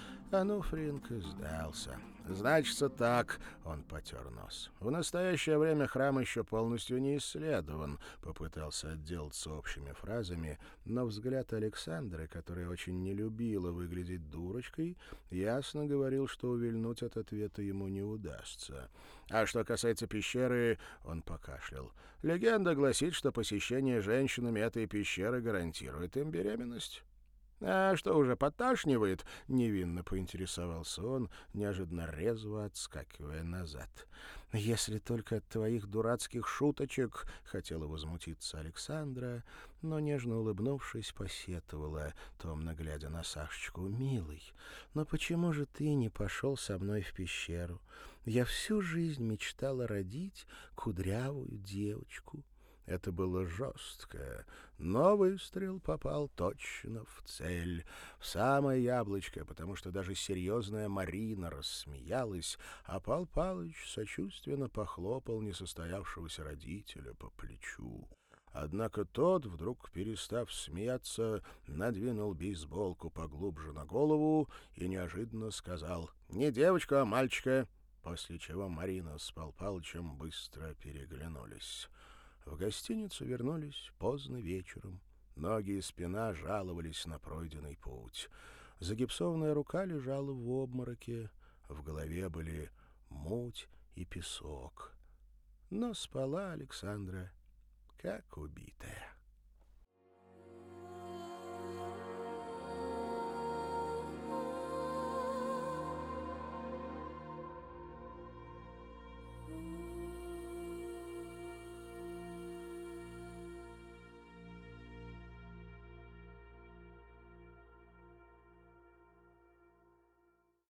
Ануфриенко сдался. «Значится так», — он потер нос. «В настоящее время храм еще полностью не исследован», — попытался отделаться общими фразами, но взгляд Александры, которая очень не любила выглядеть дурочкой, ясно говорил, что увильнуть от ответа ему не удастся. «А что касается пещеры», — он покашлял, — «легенда гласит, что посещение женщинами этой пещеры гарантирует им беременность». «А что, уже поташнивает?» — невинно поинтересовался он, неожиданно резво отскакивая назад. «Если только от твоих дурацких шуточек», — хотела возмутиться Александра, но, нежно улыбнувшись, посетовала, томно глядя на Сашечку. «Милый, но почему же ты не пошел со мной в пещеру? Я всю жизнь мечтала родить кудрявую девочку». Это было жестко, но выстрел попал точно в цель, в самое яблочко, потому что даже серьезная Марина рассмеялась, а Пал Палыч сочувственно похлопал несостоявшегося родителя по плечу. Однако тот, вдруг перестав смеяться, надвинул бейсболку поглубже на голову и неожиданно сказал «Не девочка, а мальчика», после чего Марина с Пал Палычем быстро переглянулись. В гостиницу вернулись поздно вечером. Ноги и спина жаловались на пройденный путь. Загипсованная рука лежала в обмороке. В голове были муть и песок. Но спала Александра, как убитая.